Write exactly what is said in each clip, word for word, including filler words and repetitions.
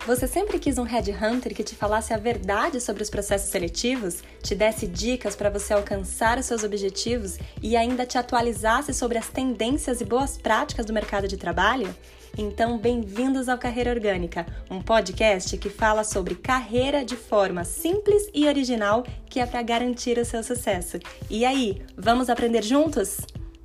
Você sempre quis um headhunter que te falasse a verdade sobre os processos seletivos, te desse dicas para você alcançar os seus objetivos e ainda te atualizasse sobre as tendências e boas práticas do mercado de trabalho? Então, bem-vindos ao Carreira Orgânica, um podcast que fala sobre carreira de forma simples e original, que é para garantir o seu sucesso. E aí, vamos aprender juntos?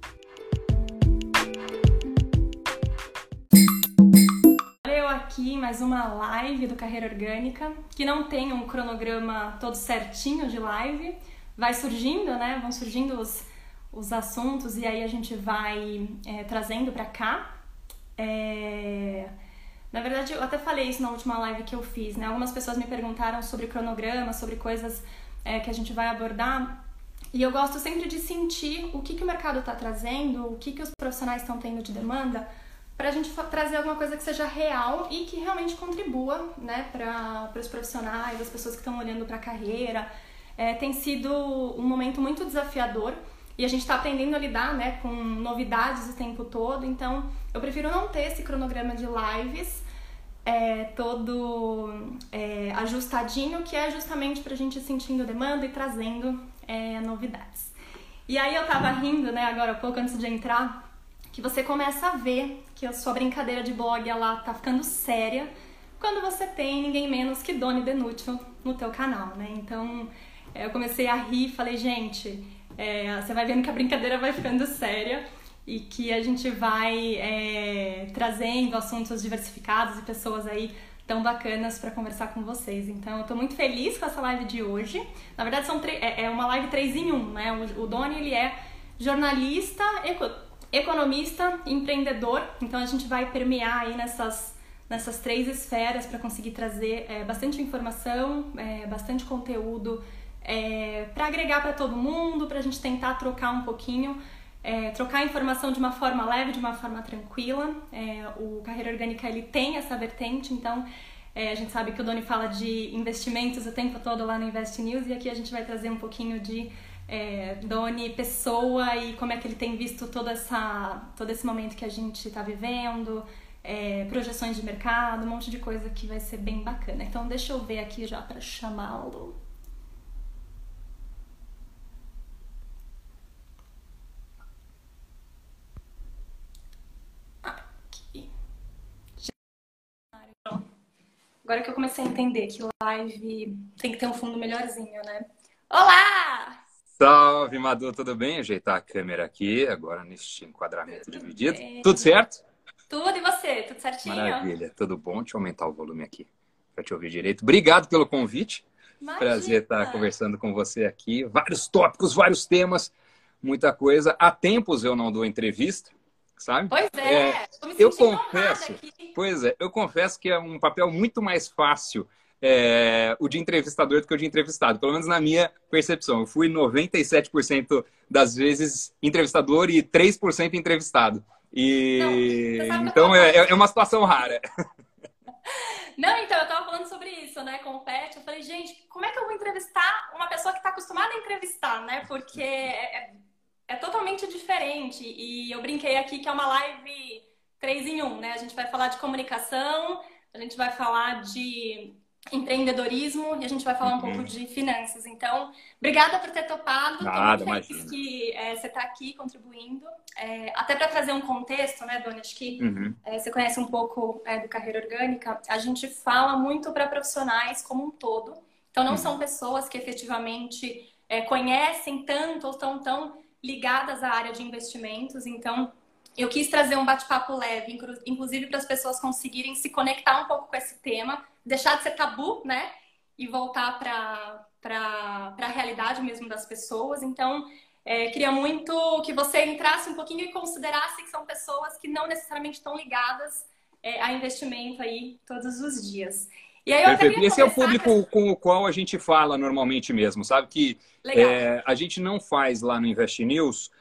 Eu aqui mais uma live do Carreira Orgânica, que não tem um cronograma todo certinho de live, vai surgindo, né? Vão surgindo os, os assuntos e aí a gente vai é, trazendo para cá. É... Na verdade, eu até falei isso na última live que eu fiz, né? Algumas pessoas me perguntaram sobre cronograma, sobre coisas é, que a gente vai abordar. E eu gosto sempre de sentir o que, que o mercado está trazendo, o que, que os profissionais estão tendo de demanda, para a gente trazer alguma coisa que seja real e que realmente contribua, né, para os profissionais, as pessoas que estão olhando para a carreira. É, tem sido um momento muito desafiador. E a gente está aprendendo a lidar, né, com novidades o tempo todo, então eu prefiro não ter esse cronograma de lives é, todo é, ajustadinho, que é justamente para a gente ir sentindo demanda e trazendo é, novidades. E aí eu tava rindo, né, agora há pouco, antes de entrar, que você começa a ver que a sua brincadeira de blog ela tá ficando séria quando você tem ninguém menos que Doni Denútil no teu canal, né? Então é, eu comecei a rir e falei, gente... É, você vai vendo que a brincadeira vai ficando séria e que a gente vai é, trazendo assuntos diversificados e pessoas aí tão bacanas para conversar com vocês. Então, eu tô muito feliz com essa live de hoje. Na verdade, são é, é uma live três em um, né? O, o Doni, ele é jornalista, eco, economista, empreendedor. Então, a gente vai permear aí nessas, nessas três esferas para conseguir trazer é, bastante informação, é, bastante conteúdo, É, para agregar para todo mundo, para a gente tentar trocar um pouquinho, é, trocar informação de uma forma leve, de uma forma tranquila. É, o Carreira Orgânica ele tem essa vertente, então é, a gente sabe que o Doni fala de investimentos o tempo todo lá no Invest News e aqui a gente vai trazer um pouquinho de é, Doni pessoa e como é que ele tem visto toda essa, todo esse momento que a gente está vivendo, é, projeções de mercado, um monte de coisa que vai ser bem bacana. Então deixa eu ver aqui já para chamá-lo. Agora que eu comecei a entender que live tem que ter um fundo melhorzinho, né? Olá! Salve, Madu, tudo bem? Ajeitar a câmera aqui, agora neste enquadramento tudo dividido. Bem. Tudo certo? Tudo, e você? Tudo certinho? Maravilha, tudo bom. Deixa eu aumentar o volume aqui para te ouvir direito. Obrigado pelo convite. Imagina. Prazer estar conversando com você aqui. Vários tópicos, vários temas, muita coisa. Há tempos eu não dou entrevista, sabe? Pois é, é eu confesso, pois é, eu confesso que é um papel muito mais fácil é, o de entrevistador do que o de entrevistado, pelo menos na minha percepção. Eu fui noventa e sete por cento das vezes entrevistador e três por cento entrevistado. E não, então é, é uma situação rara. Não, então, eu tava falando sobre isso, né, com o Pet. Eu falei, gente, como é que eu vou entrevistar uma pessoa que tá acostumada a entrevistar, né? Porque é, é totalmente diferente. E eu brinquei aqui que é uma live três em um, né? A gente vai falar de comunicação, a gente vai falar de empreendedorismo e a gente vai falar um uhum. pouco de finanças. Então, obrigada por ter topado. Nada, Tô muito feliz que é, você está aqui contribuindo. É, até para trazer um contexto, né, Doni? Acho que uhum. é, você conhece um pouco é, do Carreira Orgânica. A gente fala muito para profissionais como um todo. Então, não uhum. são pessoas que efetivamente é, conhecem tanto ou estão tão ligadas à área de investimentos. Então, eu quis trazer um bate-papo leve, inclusive para as pessoas conseguirem se conectar um pouco com esse tema, deixar de ser tabu, né? E voltar para para a realidade mesmo das pessoas. Então, é, queria muito que você entrasse um pouquinho e considerasse que são pessoas que não necessariamente estão ligadas é, a investimento aí todos os dias. E aí eu Perfeito. Esse é o público com... com o qual a gente fala normalmente mesmo, sabe? Que é, a gente não faz lá no Invest News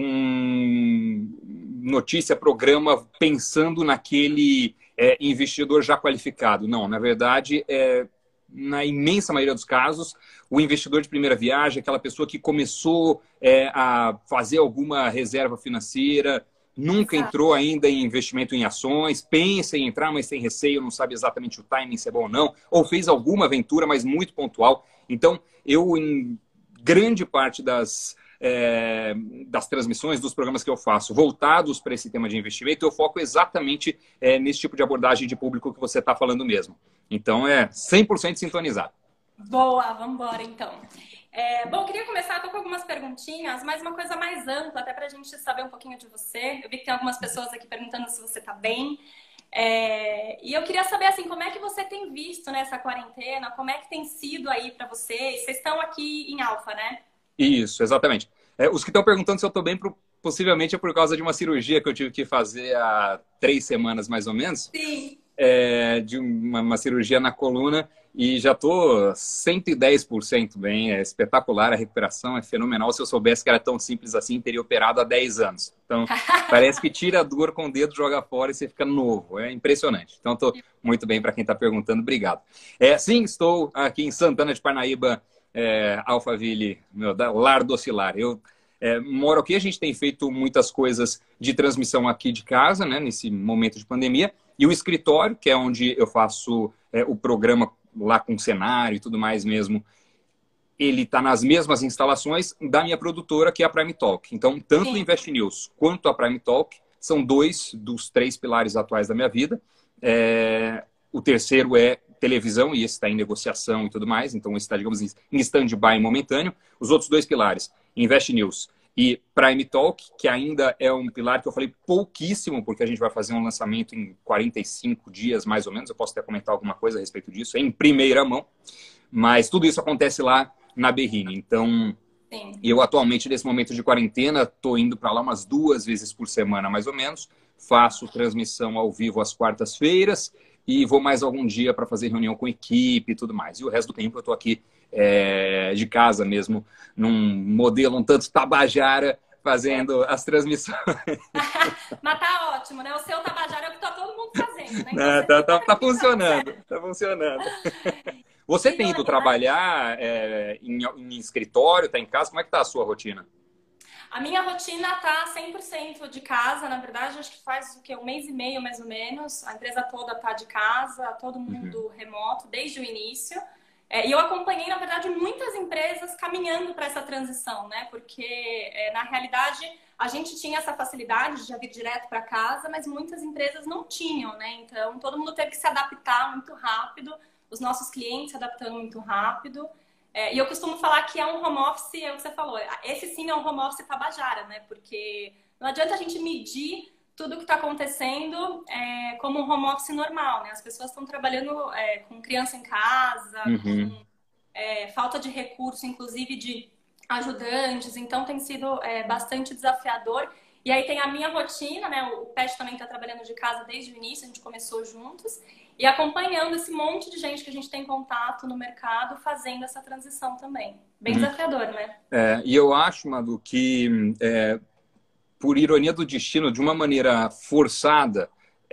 um notícia, programa pensando naquele é, investidor já qualificado. Não, na verdade, é, na imensa maioria dos casos, o investidor de primeira viagem, aquela pessoa que começou é, a fazer alguma reserva financeira, nunca Exato. entrou ainda em investimento em ações, pensa em entrar, mas tem receio, não sabe exatamente o timing, se é bom ou não, ou fez alguma aventura, mas muito pontual. Então, eu, em grande parte das, é, das transmissões, dos programas que eu faço, voltados para esse tema de investimento, eu foco exatamente é, nesse tipo de abordagem de público que você está falando mesmo. Então, é cem por cento sintonizado. Boa, vamos embora então. É, bom, eu queria começar com algumas perguntinhas, mas uma coisa mais ampla, até para a gente saber um pouquinho de você. Eu vi que tem algumas pessoas aqui perguntando se você está bem. É, e eu queria saber, assim, como é que você tem visto nessa quarentena, como é que tem sido aí para vocês? Vocês estão aqui em Alfa, né? Isso, exatamente. É, os que estão perguntando se eu estou bem, possivelmente é por causa de uma cirurgia que eu tive que fazer há três semanas, mais ou menos. Sim. É, de uma, uma cirurgia na coluna e já estou cento e dez por cento bem. É espetacular, a recuperação é fenomenal. Se eu soubesse que era tão simples assim, teria operado há dez anos. Então, parece que tira a dor com o dedo, joga fora e você fica novo. É impressionante. Então, estou muito bem para quem está perguntando. Obrigado. É, sim, estou aqui em Santana de Parnaíba, é, Alphaville, meu, da Lar do Ocilar. Eu é, moro aqui, a gente tem feito muitas coisas de transmissão aqui de casa, né, nesse momento de pandemia. E o escritório, que é onde eu faço é, o programa lá com cenário e tudo mais mesmo, ele está nas mesmas instalações da minha produtora, que é a Prime Talk. Então, tanto o Invest News quanto a Prime Talk são dois dos três pilares atuais da minha vida. É, o terceiro é televisão, e esse está em negociação e tudo mais. Então, esse está, digamos, em stand-by momentâneo. Os outros dois pilares, Invest News e Prime Talk, que ainda é um pilar que eu falei pouquíssimo, porque a gente vai fazer um lançamento em quarenta e cinco dias, mais ou menos. Eu posso até comentar alguma coisa a respeito disso, em primeira mão. Mas tudo isso acontece lá na Berrini. Então, sim, eu atualmente, nesse momento de quarentena, estou indo para lá umas duas vezes por semana, mais ou menos. Faço transmissão ao vivo às quartas-feiras e vou mais algum dia para fazer reunião com equipe e tudo mais. E o resto do tempo eu estou aqui é, de casa mesmo, num modelo um tanto tabajara, fazendo as transmissões. Mas tá ótimo, né? O seu tabajara é o que tá todo mundo fazendo, né? Então, é, tá, tá, tá funcionando, tá funcionando. Você tem ido trabalhar é, em, em escritório, tá em casa? Como é que tá a sua rotina? A minha rotina tá cem por cento de casa, na verdade, acho que faz o quê? Um mês e meio, mais ou menos. A empresa toda tá de casa, todo mundo uhum. remoto, desde o início. É, e eu acompanhei, na verdade, muitas empresas caminhando para essa transição, né? Porque, é, na realidade, a gente tinha essa facilidade de já vir direto para casa, mas muitas empresas não tinham, né? Então, todo mundo teve que se adaptar muito rápido, os nossos clientes se adaptando muito rápido. É, e eu costumo falar que é um home office, é o que você falou, esse sim é um home office tabajara, né? Porque não adianta a gente medir tudo que está acontecendo é, como um home office normal, né? As pessoas estão trabalhando é, com criança em casa, uhum. com é, falta de recurso, inclusive de ajudantes, então tem sido é, bastante desafiador. E aí tem a minha rotina, né? O Pet também está trabalhando de casa desde o início, a gente começou juntos. E acompanhando esse monte de gente que a gente tem contato no mercado, fazendo essa transição também. Bem uhum. desafiador, né? É, e eu acho, Madu, que é, por ironia do destino, de uma maneira forçada,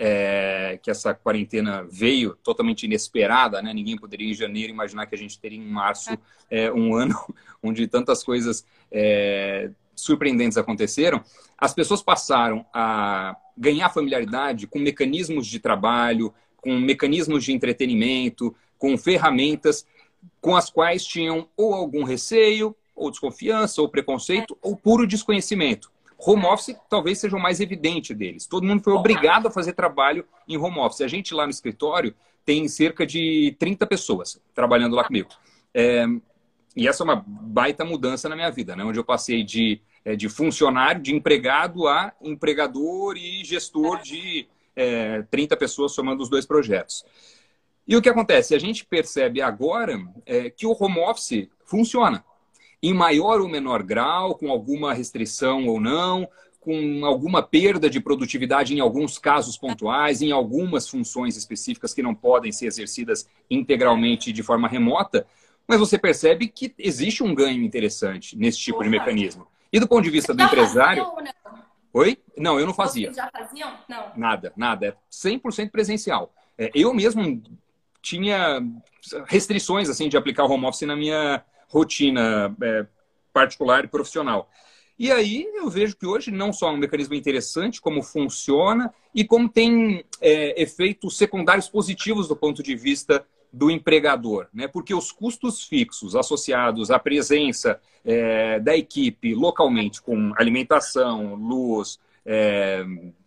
é, que essa quarentena veio totalmente inesperada, né? Ninguém poderia em janeiro imaginar que a gente teria em março é. É, um ano onde tantas coisas é, surpreendentes aconteceram. As pessoas passaram a ganhar familiaridade com mecanismos de trabalho, com mecanismos de entretenimento, com ferramentas com as quais tinham ou algum receio, ou desconfiança, ou preconceito, é. ou puro desconhecimento. Home office talvez seja o mais evidente deles. Todo mundo foi obrigado a fazer trabalho em home office. A gente lá no escritório tem cerca de trinta pessoas trabalhando lá comigo. É, e essa é uma baita mudança na minha vida, né? Onde eu passei de, de funcionário, de empregado a empregador e gestor de é, trinta pessoas somando os dois projetos. E o que acontece? A gente percebe agora é, que o home office funciona. Em maior ou menor grau, com alguma restrição ou não, com alguma perda de produtividade em alguns casos pontuais, em algumas funções específicas que não podem ser exercidas integralmente de forma remota, mas você percebe que existe um ganho interessante nesse tipo Opa. de mecanismo. E do ponto de vista do empresário... Não? Oi? Não, eu não fazia. Vocês já faziam? Não. Nada, nada. É cem por cento presencial. Eu mesmo tinha restrições assim, de aplicar o home office na minha rotina é, particular e profissional. E aí eu vejo que hoje não só é um mecanismo interessante, como funciona e como tem é, efeitos secundários positivos do ponto de vista do empregador, né? Porque os custos fixos associados à presença é, da equipe localmente, com alimentação, luz, é,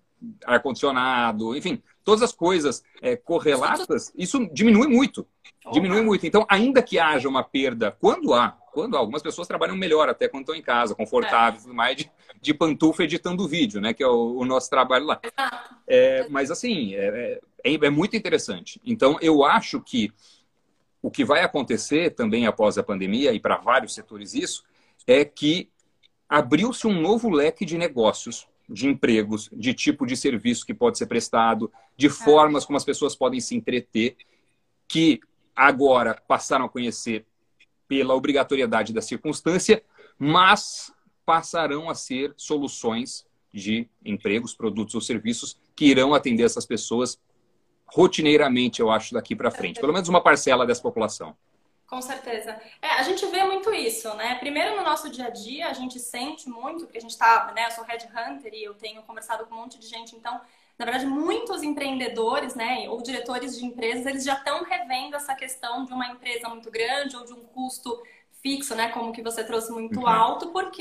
ar-condicionado, enfim, todas as coisas é, correlatas, isso diminui muito. Diminui muito. Então, ainda que haja uma perda, quando há, quando há, algumas pessoas trabalham melhor até quando estão em casa, confortáveis e tudo mais, de, de pantufa editando vídeo, né? Que é o, o nosso trabalho lá. É, mas, assim, é, é, é muito interessante. Então, eu acho que o que vai acontecer também após a pandemia, e para vários setores isso, é que abriu-se um novo leque de negócios, de empregos, de tipo de serviço que pode ser prestado, de formas como as pessoas podem se entreter, que agora passaram a conhecer pela obrigatoriedade da circunstância, mas passarão a ser soluções de empregos, produtos ou serviços que irão atender essas pessoas rotineiramente, eu acho, daqui para frente. Pelo menos uma parcela dessa população. Com certeza. É, a gente vê muito isso, né? Primeiro, no nosso dia a dia, a gente sente muito, porque a gente tá, né? Eu sou headhunter e eu tenho conversado com um monte de gente, então, na verdade, muitos empreendedores, né, ou diretores de empresas, eles já estão revendo essa questão de uma empresa muito grande ou de um custo fixo, né, como que você trouxe, muito uhum. alto, porque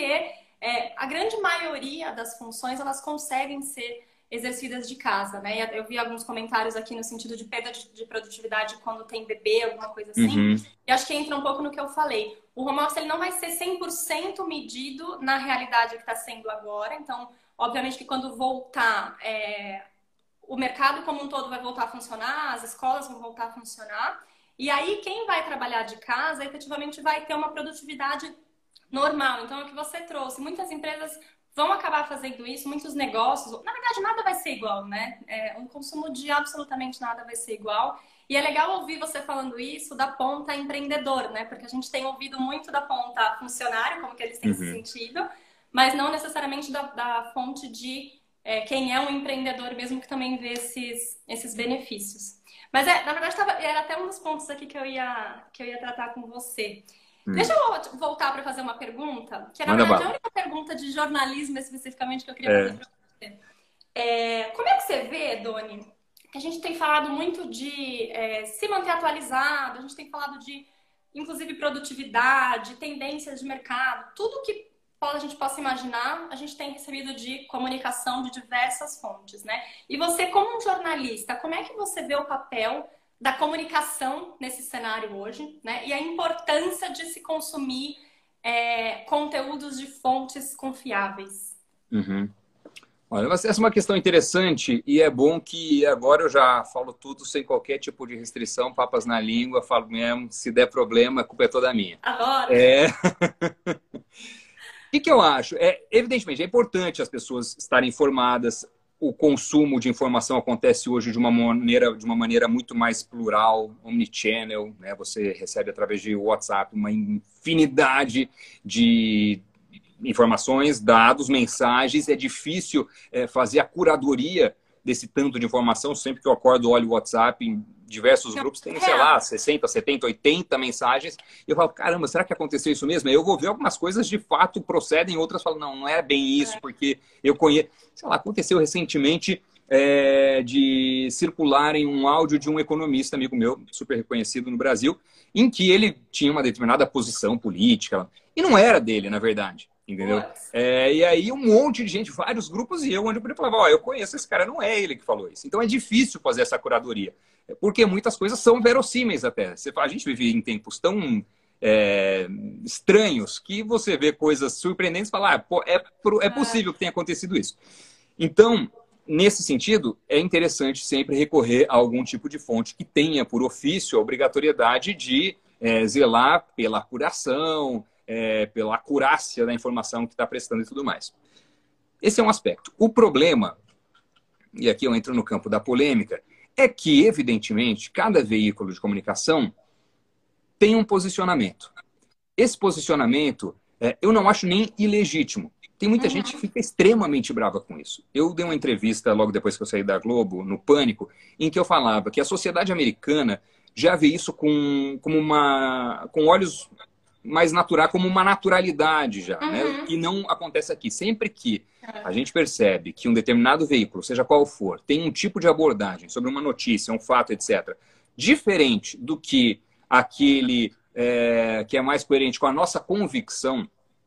é, a grande maioria das funções, elas conseguem ser exercidas de casa, né? Eu vi alguns comentários aqui no sentido de perda de, de produtividade quando tem bebê, alguma coisa assim. Uhum. E acho que entra um pouco no que eu falei. O home office ele não vai ser cem por cento medido na realidade que está sendo agora. Então, obviamente que quando voltar, é, o mercado como um todo vai voltar a funcionar, as escolas vão voltar a funcionar. E aí, quem vai trabalhar de casa, efetivamente vai ter uma produtividade normal. Então, é o que você trouxe. Muitas empresas vão acabar fazendo isso, muitos negócios. Na verdade, nada vai ser igual, né? É, o consumo de absolutamente nada vai ser igual. E é legal ouvir você falando isso da ponta empreendedor, né? Porque a gente tem ouvido muito da ponta funcionário, como que eles têm uhum. se sentido, mas não necessariamente da, da fonte de é, quem é um empreendedor mesmo, que também vê esses, esses benefícios. Mas, é, na verdade, tava, era até um dos pontos aqui que eu ia, que eu ia tratar com você. Hum. Deixa eu voltar para fazer uma pergunta, que é, na Manda verdade, bala. a única pergunta de jornalismo especificamente que eu queria é. fazer para você. É, como é que você vê, Doni, que a gente tem falado muito de é, se manter atualizado, a gente tem falado de, inclusive, produtividade, tendências de mercado, tudo que a gente possa imaginar, a gente tem recebido de comunicação de diversas fontes, né? E você, como um jornalista, como é que você vê o papel da comunicação nesse cenário hoje, né? E a importância de se consumir é, conteúdos de fontes confiáveis. Uhum. Olha, essa é uma questão interessante e é bom que agora eu já falo tudo sem qualquer tipo de restrição, papas na língua, falo mesmo, se der problema, a culpa é toda minha. Adoro! É... O que, que eu acho? É, evidentemente, é importante as pessoas estarem informadas. O consumo de informação acontece hoje de uma maneira, de uma maneira muito mais plural, omnichannel, né? Você recebe através de WhatsApp uma infinidade de informações, dados, mensagens. É difícil é, fazer a curadoria desse tanto de informação. Sempre que eu acordo, olho o WhatsApp, em diversos grupos, tem, sei lá, sessenta, setenta, oitenta mensagens. E eu falo, caramba, será que aconteceu isso mesmo? Aí eu vou ver algumas coisas de fato procedem, outras falam, não, não é bem isso, porque eu conheço... Sei lá, aconteceu recentemente é, de circularem um áudio de um economista, amigo meu, super reconhecido no Brasil, em que ele tinha uma determinada posição política, e não era dele, na verdade. Entendeu? É, e aí um monte de gente, vários grupos, e eu onde eu falava, ó, eu conheço esse cara, não é ele que falou isso. Então é difícil fazer essa curadoria, porque muitas coisas são verossímeis até. A gente vive em tempos tão é, estranhos que você vê coisas surpreendentes e fala, ah, é, é possível que tenha acontecido isso. Então, nesse sentido, é interessante sempre recorrer a algum tipo de fonte que tenha por ofício a obrigatoriedade de é, zelar pela apuração, É, pela acurácia da informação que está prestando e tudo mais. Esse é um aspecto. O problema, e aqui eu entro no campo da polêmica, é que, evidentemente, cada veículo de comunicação tem um posicionamento. Esse posicionamento, é, eu não acho nem ilegítimo. Tem muita uhum. gente que fica extremamente brava com isso. Eu dei uma entrevista logo depois que eu saí da Globo, no Pânico, em que eu falava que a sociedade americana já vê isso com, com, uma, com olhos mais natural, como uma naturalidade já, Uhum. né? O que não acontece aqui. Sempre que a gente percebe que um determinado veículo, seja qual for, tem um tipo de abordagem sobre uma notícia, um fato, etcétera, diferente do que aquele é, que é mais coerente com a nossa convicção,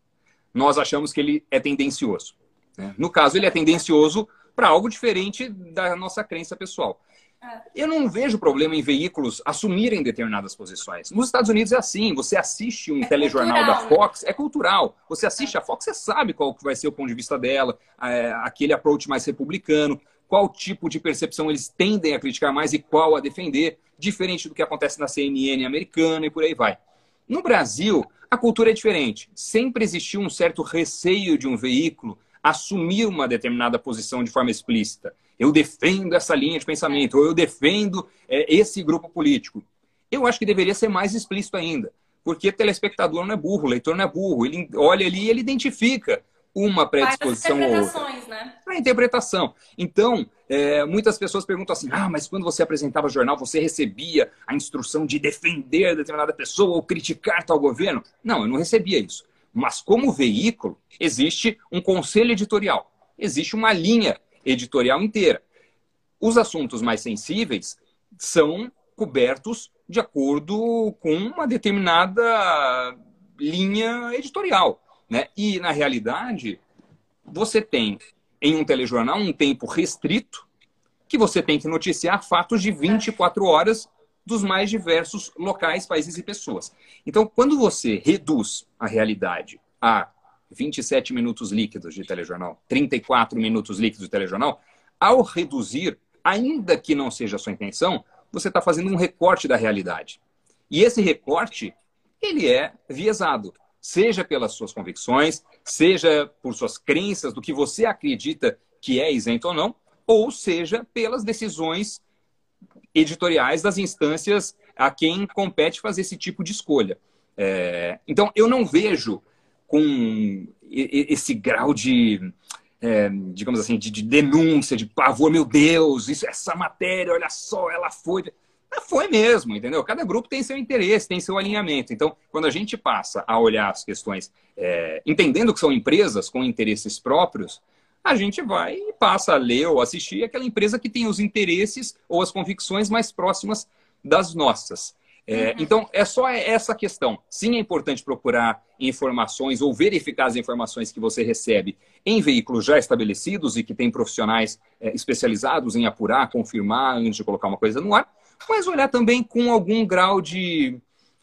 nós achamos que ele é tendencioso, né? No caso, ele é tendencioso para algo diferente da nossa crença pessoal. Eu não vejo problema em veículos assumirem determinadas posições. Nos Estados Unidos é assim, você assiste um é telejornal cultural, da Fox, né? É cultural. Você assiste é. a Fox, você sabe qual que vai ser o ponto de vista dela, é, aquele approach mais republicano, qual tipo de percepção eles tendem a criticar mais e qual a defender, diferente do que acontece na C N N americana e por aí vai. No Brasil, a cultura é diferente. Sempre existiu um certo receio de um veículo assumir uma determinada posição de forma explícita. Eu defendo essa linha de pensamento, ou eu defendo é, esse grupo político. Eu acho que deveria ser mais explícito ainda, porque telespectador não é burro, leitor não é burro. Ele olha ali e ele identifica uma predisposição ou outra. Né? A interpretação. Então, é, muitas pessoas perguntam assim, ah, mas quando você apresentava jornal, você recebia a instrução de defender determinada pessoa ou criticar tal governo? Não, eu não recebia isso. Mas como veículo, existe um conselho editorial, existe uma linha editorial inteira. Os assuntos mais sensíveis são cobertos de acordo com uma determinada linha editorial, né? E, na realidade, você tem, em um telejornal, um tempo restrito que você tem que noticiar fatos de vinte e quatro horas dos mais diversos locais, países e pessoas. Então, quando você reduz a realidade a vinte e sete minutos líquidos de telejornal, trinta e quatro minutos líquidos de telejornal, ao reduzir, ainda que não seja a sua intenção, você está fazendo um recorte da realidade. E esse recorte, ele é viesado, seja pelas suas convicções, seja por suas crenças, do que você acredita que é isento ou não, ou seja pelas decisões editoriais das instâncias a quem compete fazer esse tipo de escolha. É, então, eu não vejo com esse grau de, é, digamos assim, de, de denúncia, de pavor, meu Deus, isso, essa matéria, olha só, ela foi... Foi mesmo, entendeu? Cada grupo tem seu interesse, tem seu alinhamento. Então, quando a gente passa a olhar as questões, é, entendendo que são empresas com interesses próprios, a gente vai e passa a ler ou assistir aquela empresa que tem os interesses ou as convicções mais próximas das nossas. É, uhum. Então, é só essa questão. Sim, é importante procurar informações ou verificar as informações que você recebe em veículos já estabelecidos e que têm profissionais é, especializados em apurar, confirmar antes de colocar uma coisa no ar, mas olhar também com algum grau de,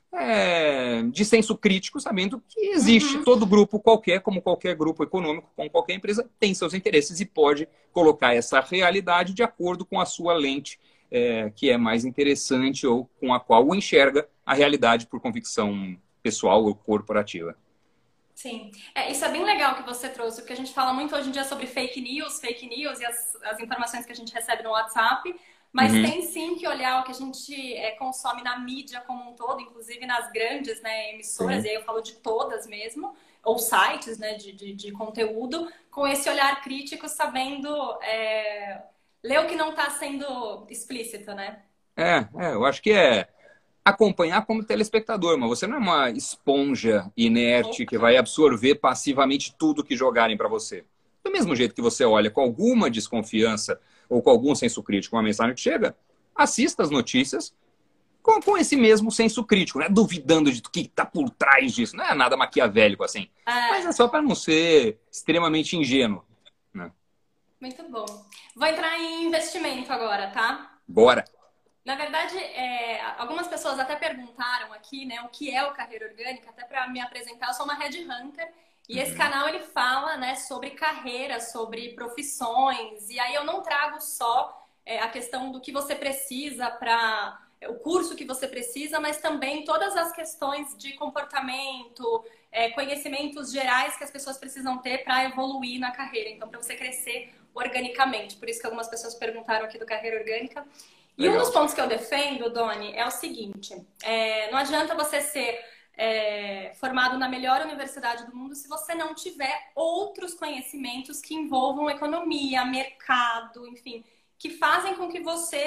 é, de senso crítico, sabendo que existe uhum. todo grupo qualquer, como qualquer grupo econômico, como qualquer empresa, tem seus interesses e pode colocar essa realidade de acordo com a sua lente, é, que é mais interessante ou com a qual o enxerga a realidade por convicção pessoal ou corporativa. Sim, é, isso é bem legal que você trouxe, porque a gente fala muito hoje em dia sobre fake news, fake news e as, as informações que a gente recebe no WhatsApp, mas uhum. tem sim que olhar o que a gente é, consome na mídia como um todo, inclusive nas grandes, né, emissoras, sim. e aí eu falo de todas mesmo, ou sites, né, de, de, de conteúdo, com esse olhar crítico, sabendo é, ler o que não está sendo explícito, né? É, é, eu acho que é acompanhar como telespectador, mas você não é uma esponja inerte que vai absorver passivamente tudo que jogarem para você. Do mesmo jeito que você olha com alguma desconfiança ou com algum senso crítico uma mensagem que chega, assista as notícias com, com esse mesmo senso crítico, né? Duvidando de o que está por trás disso. Não é nada maquiavélico assim, é... mas é só para não ser extremamente ingênuo, né? Muito bom. Vou entrar em investimento agora, tá? Bora! Na verdade, é, algumas pessoas até perguntaram aqui, né, o que é o Carreira Orgânica, até para me apresentar, eu sou uma headhunter, e uhum. esse canal ele fala, né, sobre carreira, sobre profissões, e aí eu não trago só é, a questão do que você precisa para o curso que você precisa, mas também todas as questões de comportamento, é, conhecimentos gerais que as pessoas precisam ter para evoluir na carreira, então para você crescer organicamente. Por isso que algumas pessoas perguntaram aqui do Carreira Orgânica. E Legal. Um dos pontos que eu defendo, Doni, é o seguinte, é, não adianta você ser é, formado na melhor universidade do mundo se você não tiver outros conhecimentos que envolvam economia, mercado, enfim, que fazem com que você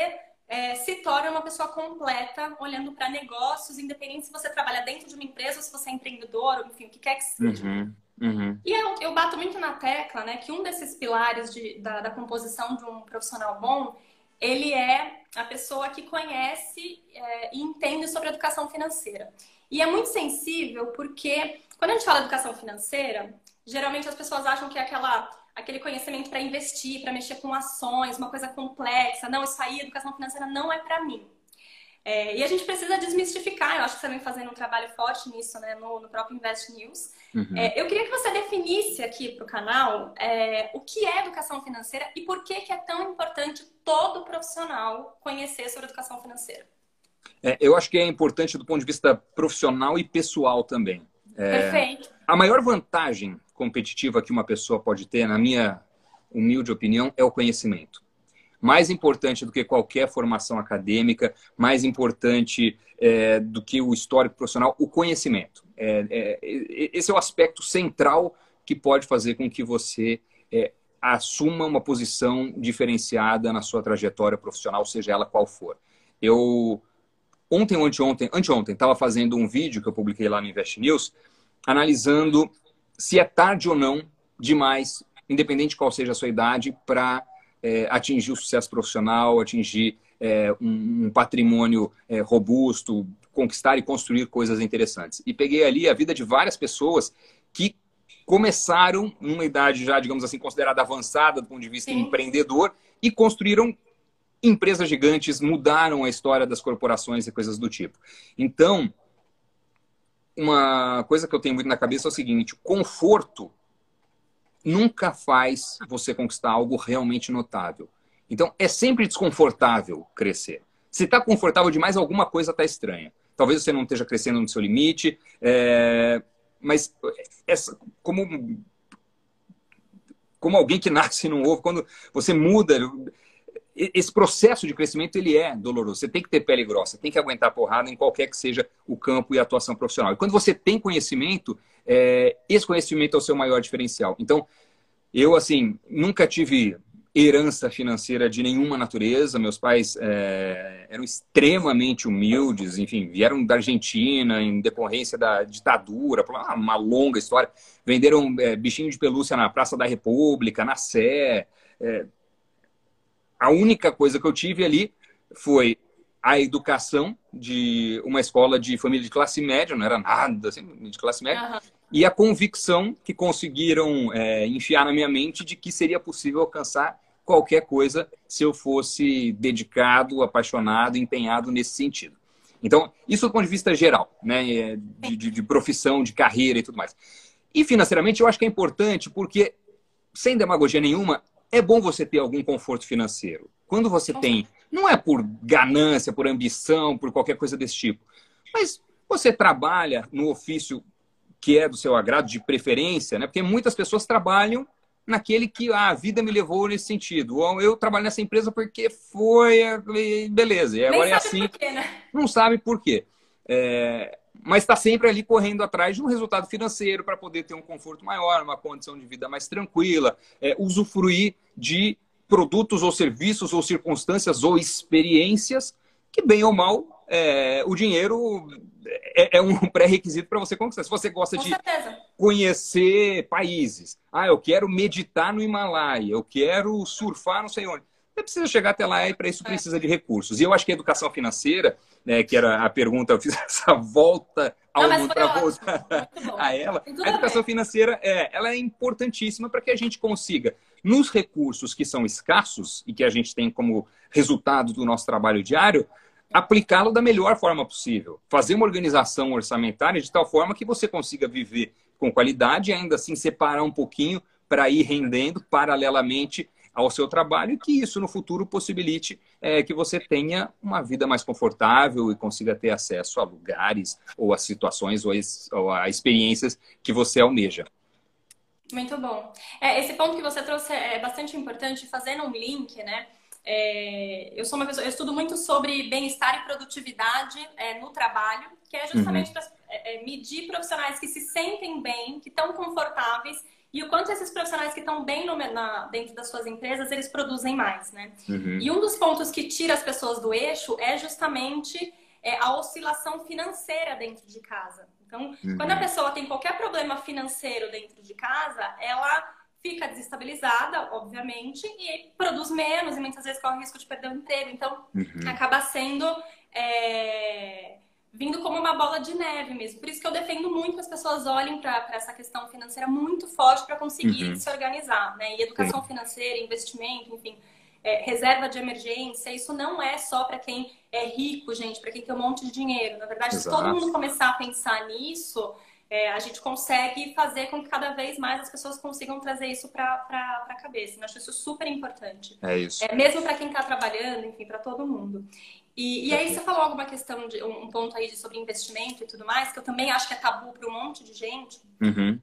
é, se torna uma pessoa completa, olhando para negócios, independente se você trabalha dentro de uma empresa ou se você é empreendedor, ou enfim, o que quer que seja. Uhum, uhum. E eu, eu bato muito na tecla, né, que um desses pilares de, da, da composição de um profissional bom, ele é a pessoa que conhece é, e entende sobre educação financeira. E é muito sensível porque, quando a gente fala de educação financeira, geralmente as pessoas acham que é aquela, aquele conhecimento para investir, para mexer com ações, uma coisa complexa. Não, isso aí, educação financeira não é para mim. É, e a gente precisa desmistificar, eu acho que você vem fazendo um trabalho forte nisso, né, no, no próprio Invest News. Uhum. É, eu queria que você definisse aqui para o canal é, o que é educação financeira e por que, que é tão importante todo profissional conhecer sobre educação financeira. É, eu acho que é importante do ponto de vista profissional e pessoal também. É, Perfeito. A maior vantagem competitiva que uma pessoa pode ter, na minha humilde opinião, é o conhecimento. Mais importante do que qualquer formação acadêmica, mais importante é, do que o histórico profissional, o conhecimento. É, é, esse é o aspecto central que pode fazer com que você é, assuma uma posição diferenciada na sua trajetória profissional, seja ela qual for. Eu, ontem ou anteontem, anteontem, estava fazendo um vídeo que eu publiquei lá no Invest News, analisando se é tarde ou não demais, independente de qual seja a sua idade, para É, atingir o sucesso profissional, atingir é, um, um patrimônio é, robusto, conquistar e construir coisas interessantes. E peguei ali a vida de várias pessoas que começaram numa idade já, digamos assim, considerada avançada do ponto de vista Sim. empreendedor e construíram empresas gigantes, mudaram a história das corporações e coisas do tipo. Então, uma coisa que eu tenho muito na cabeça é o seguinte, o conforto nunca faz você conquistar algo realmente notável. Então, é sempre desconfortável crescer. Se está confortável demais, alguma coisa está estranha. Talvez você não esteja crescendo no seu limite, é... mas essa, como, como alguém que nasce num ovo, quando você muda, esse processo de crescimento ele é doloroso. Você tem que ter pele grossa, tem que aguentar porrada em qualquer que seja o campo e a atuação profissional. E quando você tem conhecimento, é, esse conhecimento é o seu maior diferencial. Então, eu, assim, nunca tive herança financeira de nenhuma natureza. Meus pais é, eram extremamente humildes, enfim, vieram da Argentina em decorrência da ditadura, uma longa história. Venderam é, bichinho de pelúcia na Praça da República, na Sé. É, a única coisa que eu tive ali foi a educação de uma escola de família de classe média, não era nada assim, de classe média, uhum. E a convicção que conseguiram é, enfiar na minha mente de que seria possível alcançar qualquer coisa se eu fosse dedicado, apaixonado, empenhado nesse sentido. Então, isso do ponto de vista geral, né, de, de, de profissão, de carreira e tudo mais. E financeiramente eu acho que é importante porque, sem demagogia nenhuma, é bom você ter algum conforto financeiro. Quando você tem, não é por ganância, por ambição, por qualquer coisa desse tipo, mas você trabalha no ofício que é do seu agrado, de preferência, né? Porque muitas pessoas trabalham naquele que ah, a vida me levou nesse sentido. Ou eu trabalho nessa empresa porque foi, beleza, e agora é assim. Por quê, né? Não sabe por quê. É... Mas está sempre ali correndo atrás de um resultado financeiro para poder ter um conforto maior, uma condição de vida mais tranquila, é, usufruir de produtos ou serviços ou circunstâncias ou experiências que, bem ou mal, é, o dinheiro é, é um pré-requisito para você conquistar. Se você gosta Com de certeza. conhecer países, ah, eu quero meditar no Himalaia, eu quero surfar não sei onde. Você precisa chegar até lá e para isso precisa de recursos. E eu acho que a educação financeira, né, que era a pergunta, eu fiz essa volta ao mundo para voltar a ela. A educação financeira é, ela é importantíssima para que a gente consiga, nos recursos que são escassos e que a gente tem como resultado do nosso trabalho diário, aplicá-lo da melhor forma possível. Fazer uma organização orçamentária de tal forma que você consiga viver com qualidade e ainda assim separar um pouquinho para ir rendendo paralelamente ao seu trabalho e que isso no futuro possibilite é, que você tenha uma vida mais confortável e consiga ter acesso a lugares ou a situações ou a, ou a experiências que você almeja. Muito bom. É, esse ponto que você trouxe é bastante importante, fazendo um link, né? É, eu sou uma pessoa, eu estudo muito sobre bem-estar e produtividade é, no trabalho, que é justamente uhum. para é, medir profissionais que se sentem bem, que estão confortáveis e o quanto esses profissionais que estão bem no, na, dentro das suas empresas, eles produzem mais, né? Uhum. E um dos pontos que tira as pessoas do eixo é justamente é, a oscilação financeira dentro de casa. Então, uhum. quando a pessoa tem qualquer problema financeiro dentro de casa, ela fica desestabilizada, obviamente, e produz menos e muitas vezes corre o risco de perder o emprego. Então, uhum. acaba sendo... É... vindo como uma bola de neve mesmo. Por isso que eu defendo muito que as pessoas olhem para essa questão financeira muito forte para conseguir uhum. se organizar, né? E educação Sim. financeira, investimento, enfim, é, reserva de emergência, isso não é só para quem é rico, gente, para quem tem um monte de dinheiro. Na verdade, Exato. Se todo mundo começar a pensar nisso, é, a gente consegue fazer com que cada vez mais as pessoas consigam trazer isso para a cabeça. Eu acho isso super importante. É isso. É, mesmo para quem está trabalhando, enfim, para todo mundo. E, e aí você falou alguma questão, de um ponto aí de, sobre investimento e tudo mais, que eu também acho que é tabu para um monte de gente. Uhum.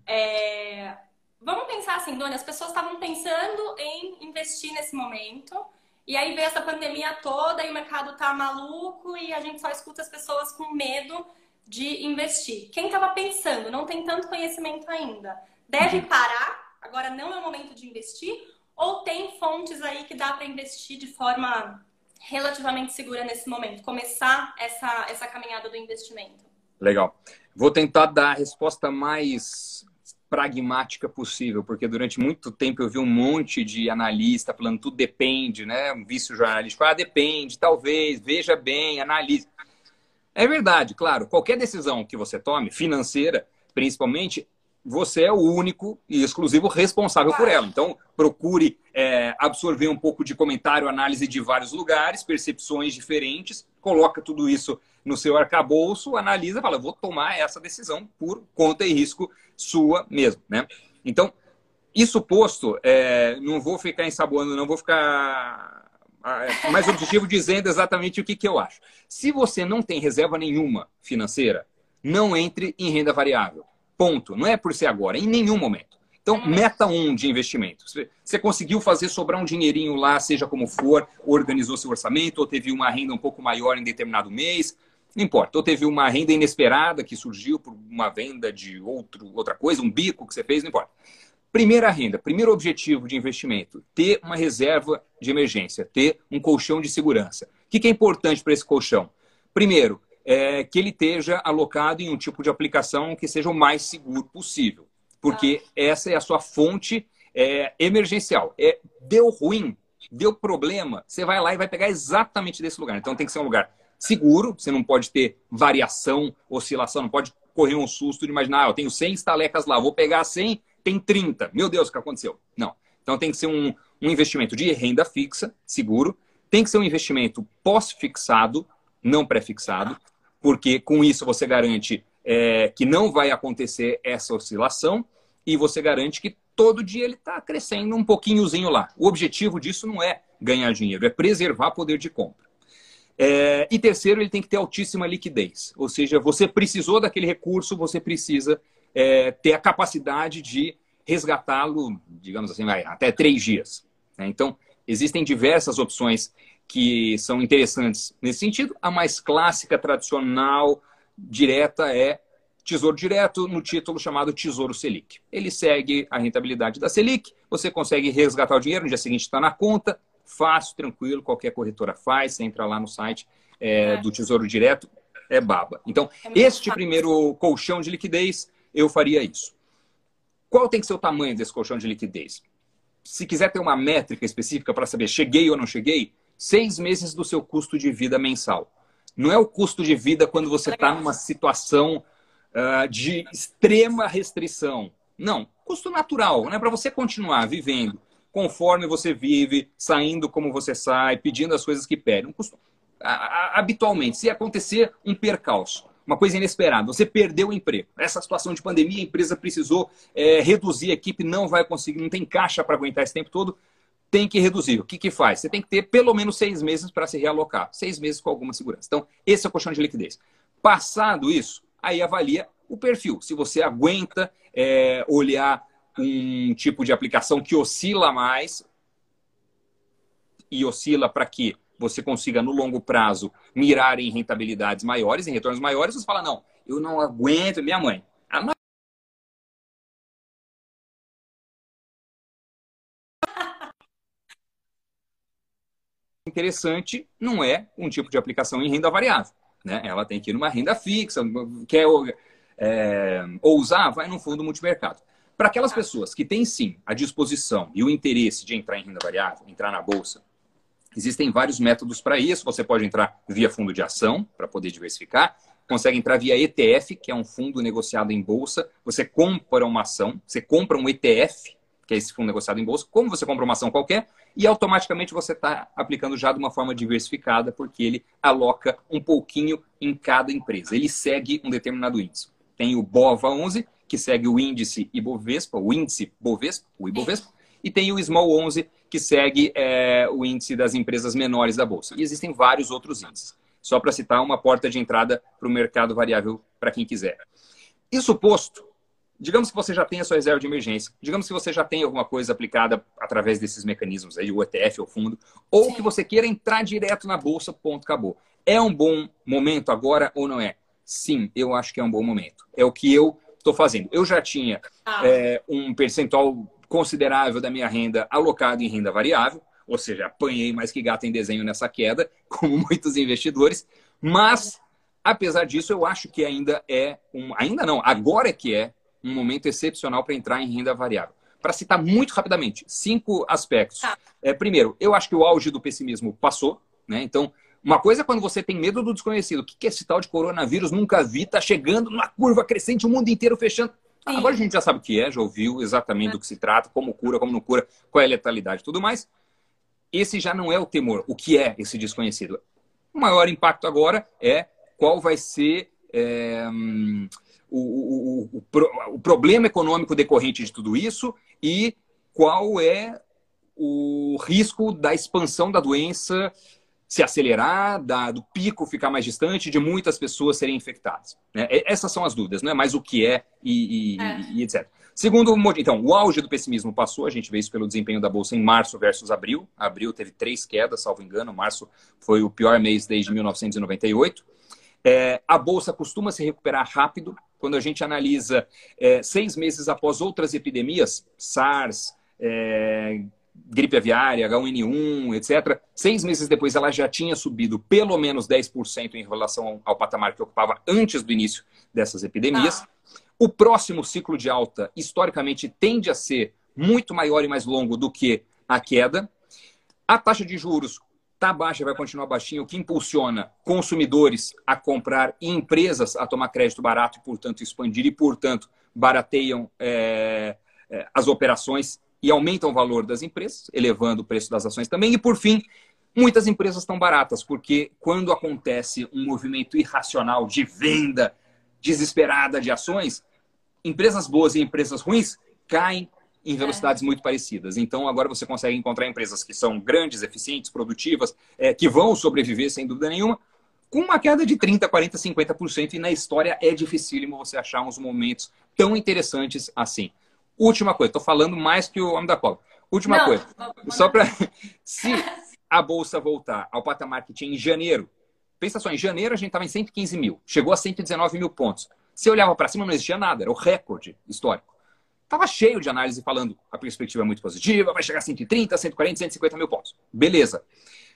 É, vamos pensar assim, Dona, as pessoas estavam pensando em investir nesse momento, e aí veio essa pandemia toda e o mercado tá maluco e a gente só escuta as pessoas com medo de investir. Quem estava pensando, não tem tanto conhecimento ainda, deve uhum. parar, agora não é o momento de investir, ou tem fontes aí que dá para investir de forma... relativamente segura nesse momento, começar essa, essa caminhada do investimento? Legal. Vou tentar dar a resposta mais pragmática possível, porque durante muito tempo eu vi um monte de analista falando tudo depende, né? Um vício jornalístico, ah, depende, talvez, veja bem, analise. É verdade, claro, qualquer decisão que você tome, financeira, principalmente, você é o único e exclusivo responsável por ela. Então, procure é, absorver um pouco de comentário, análise de vários lugares, percepções diferentes, coloca tudo isso no seu arcabouço, analisa e fala, vou tomar essa decisão por conta e risco sua mesmo, né? Então, isso posto, é, não vou ficar ensaboando, não vou ficar é, mais objetivo dizendo exatamente o que, que eu acho. Se você não tem reserva nenhuma financeira, não entre em renda variável. Ponto. Não é por ser agora, em nenhum momento. Então, meta um de investimento. Você conseguiu fazer sobrar um dinheirinho lá, seja como for, organizou seu orçamento, ou teve uma renda um pouco maior em determinado mês, não importa. Ou teve uma renda inesperada que surgiu por uma venda de outro, outra coisa, um bico que você fez, não importa. Primeira renda, primeiro objetivo de investimento, ter uma reserva de emergência, ter um colchão de segurança. O que é importante para esse colchão? Primeiro, É, que ele esteja alocado em um tipo de aplicação que seja o mais seguro possível. Porque ah. essa é a sua fonte é, emergencial. É, deu ruim, deu problema, você vai lá e vai pegar exatamente desse lugar. Então tem que ser um lugar seguro, você não pode ter variação, oscilação, não pode correr um susto de imaginar, ah, eu tenho cem estalecas lá, vou pegar cem, tem trinta. Meu Deus, o que aconteceu? Não. Então tem que ser um, um investimento de renda fixa, seguro. Tem que ser um investimento pós-fixado, não pré-fixado. Porque com isso você garante é, que não vai acontecer essa oscilação e você garante que todo dia ele está crescendo um pouquinhozinho lá. O objetivo disso não é ganhar dinheiro, é preservar poder de compra. É, e terceiro, ele tem que ter altíssima liquidez. Ou seja, você precisou daquele recurso, você precisa é, ter a capacidade de resgatá-lo, digamos assim, vai, até três dias. Né? Então, existem diversas opções que são interessantes nesse sentido. A mais clássica, tradicional, direta é Tesouro Direto, no título chamado Tesouro Selic. Ele segue a rentabilidade da Selic, você consegue resgatar o dinheiro, no dia seguinte está na conta, fácil, tranquilo, qualquer corretora faz, você entra lá no site é, do Tesouro Direto, é baba. Então, este primeiro colchão de liquidez, eu faria isso. Qual tem que ser o tamanho desse colchão de liquidez? Se quiser ter uma métrica específica para saber cheguei ou não cheguei, seis meses do seu custo de vida mensal. Não é o custo de vida quando você está numa situação uh, de extrema restrição. Não, custo natural, né? Para você continuar vivendo conforme você vive, saindo como você sai, pedindo as coisas que pede. Um custo, habitualmente, se acontecer um percalço, uma coisa inesperada, você perdeu o emprego. Essa situação de pandemia, a empresa precisou é, reduzir a equipe, não vai conseguir, não tem caixa para aguentar esse tempo todo, tem que reduzir. O que que faz? Você tem que ter pelo menos seis meses para se realocar. Seis meses com alguma segurança. Então, esse é o colchão de liquidez. Passado isso, aí avalia o perfil. Se você aguenta é, olhar um tipo de aplicação que oscila mais e oscila para que você consiga, no longo prazo, mirar em rentabilidades maiores, em retornos maiores, você fala, não, eu não aguento, minha mãe. interessante não é um tipo de aplicação em renda variável, né? Ela tem que ir numa renda fixa, quer é, ousar, vai num fundo multimercado. Para aquelas pessoas que têm, sim, a disposição e o interesse de entrar em renda variável, entrar na bolsa, existem vários métodos para isso. Você pode entrar via fundo de ação, para poder diversificar. Consegue entrar via E T F, que é um fundo negociado em bolsa. Você compra uma ação, você compra um E T F, que é esse fundo negociado em bolsa, como você compra uma ação qualquer, e automaticamente você está aplicando já de uma forma diversificada, porque ele aloca um pouquinho em cada empresa. Ele segue um determinado índice. Tem o BOVA onze, que segue o índice Ibovespa, o índice Bovespa, o Ibovespa, e tem o Small onze, que segue é, o índice das empresas menores da Bolsa. E existem vários outros índices. Só para citar uma porta de entrada para o mercado variável para quem quiser. Isso posto, digamos que você já tem a sua reserva de emergência, digamos que você já tem alguma coisa aplicada através desses mecanismos aí, o E T F, o fundo, ou Sim. que você queira entrar direto na Bolsa, ponto, acabou. É um bom momento agora ou não é? Sim, eu acho que é um bom momento. É o que eu estou fazendo. Eu já tinha ah. é, um percentual considerável da minha renda alocado em renda variável, ou seja, apanhei mais que gato em desenho nessa queda, como muitos investidores, mas, apesar disso, eu acho que ainda é, um, ainda não, agora é que é um momento excepcional para entrar em renda variável. Para citar muito rapidamente, cinco aspectos. Ah. É, primeiro, eu acho que o auge do pessimismo passou, né? Então, uma coisa é quando você tem medo do desconhecido. O que é esse tal de coronavírus? Nunca vi, está chegando numa curva crescente, o mundo inteiro fechando. Sim. Agora a gente já sabe o que é, já ouviu exatamente é. do que se trata, como cura, como não cura, qual é a letalidade e tudo mais. Esse já não é o temor. O que é esse desconhecido? O maior impacto agora é qual vai ser é, o, o, o, o, o problema econômico decorrente de tudo isso e qual é o risco da expansão da doença se acelerar, da, do pico ficar mais distante, de muitas pessoas serem infectadas. Né? Essas são as dúvidas, não é mais o que é e, e, é. e etcétera. Segundo, então, o auge do pessimismo passou, a gente vê isso pelo desempenho da Bolsa em março versus abril. Abril teve três quedas, salvo engano, março foi o pior mês desde mil novecentos e noventa e oito. É, a Bolsa costuma se recuperar rápido. Quando a gente analisa é, seis meses após outras epidemias, SARS, é, gripe aviária, H um N um, etcétera, seis meses depois ela já tinha subido pelo menos dez por cento em relação ao patamar que ocupava antes do início dessas epidemias. Ah. O próximo ciclo de alta, historicamente, tende a ser muito maior e mais longo do que a queda. A taxa de juros está baixa, vai continuar baixinha, o que impulsiona consumidores a comprar e empresas a tomar crédito barato e, portanto, expandir e, portanto, barateiam é, é, as operações e aumentam o valor das empresas, elevando o preço das ações também. E, por fim, muitas empresas estão baratas, porque quando acontece um movimento irracional de venda desesperada de ações, empresas boas e empresas ruins caem em velocidades é. muito parecidas. Então, agora você consegue encontrar empresas que são grandes, eficientes, produtivas, é, que vão sobreviver, sem dúvida nenhuma, com uma queda de trinta, quarenta, cinquenta por cento. E na história é dificílimo você achar uns momentos tão interessantes assim. Última coisa, estou falando mais que o homem da cobra. Última não, coisa, não, não. só para... Se a Bolsa voltar ao patamar que tinha em janeiro, pensa só, em janeiro a gente estava em cento e quinze mil, chegou a cento e dezenove mil pontos. Se olhava para cima, não existia nada, era o recorde histórico. Estava cheio de análise falando a perspectiva é muito positiva, vai chegar a cento e trinta, cento e quarenta, cento e cinquenta mil pontos. Beleza.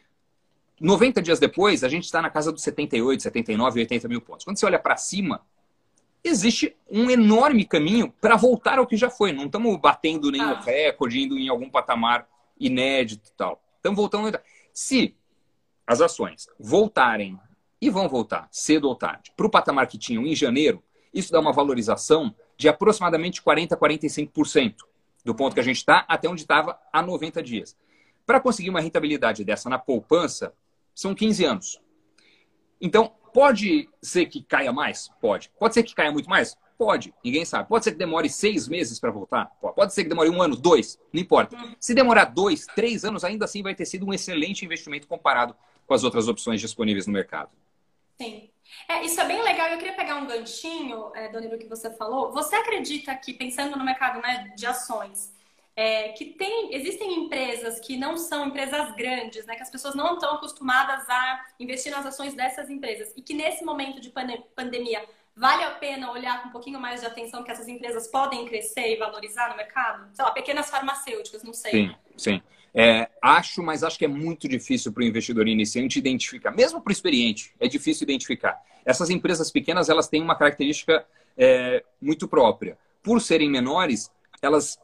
noventa dias depois, a gente está na casa dos setenta e oito, setenta e nove, oitenta mil pontos. Quando você olha para cima, existe um enorme caminho para voltar ao que já foi. Não estamos batendo nenhum ah. recorde, indo em algum patamar inédito e tal. Estamos voltando. Se as ações voltarem, e vão voltar cedo ou tarde, para o patamar que tinham em janeiro, isso dá uma valorização de aproximadamente quarenta, quarenta e cinco por cento do ponto que a gente está até onde estava há noventa dias. Para conseguir uma rentabilidade dessa na poupança, são quinze anos. Então, pode ser que caia mais? Pode. Pode ser que caia muito mais? Pode. Ninguém sabe. Pode ser que demore seis meses para voltar? Pode. Pode ser que demore um ano, dois? Não importa. Se demorar dois, três anos, ainda assim vai ter sido um excelente investimento comparado com as outras opções disponíveis no mercado. Sim. É, isso é bem legal. Eu queria pegar um ganchinho, é, Danilo, que você falou. Você acredita que, pensando no mercado, né, de ações, é, que tem, existem empresas que não são empresas grandes, né, que as pessoas não estão acostumadas a investir nas ações dessas empresas e que nesse momento de pane- pandemia vale a pena olhar com um pouquinho mais de atenção que essas empresas podem crescer e valorizar no mercado? Sei lá, pequenas farmacêuticas, não sei. Sim, sim. É, acho, mas acho que é muito difícil para o investidor iniciante identificar. Mesmo para o experiente, é difícil identificar. Essas empresas pequenas, elas têm uma característica é, muito própria. Por serem menores, elas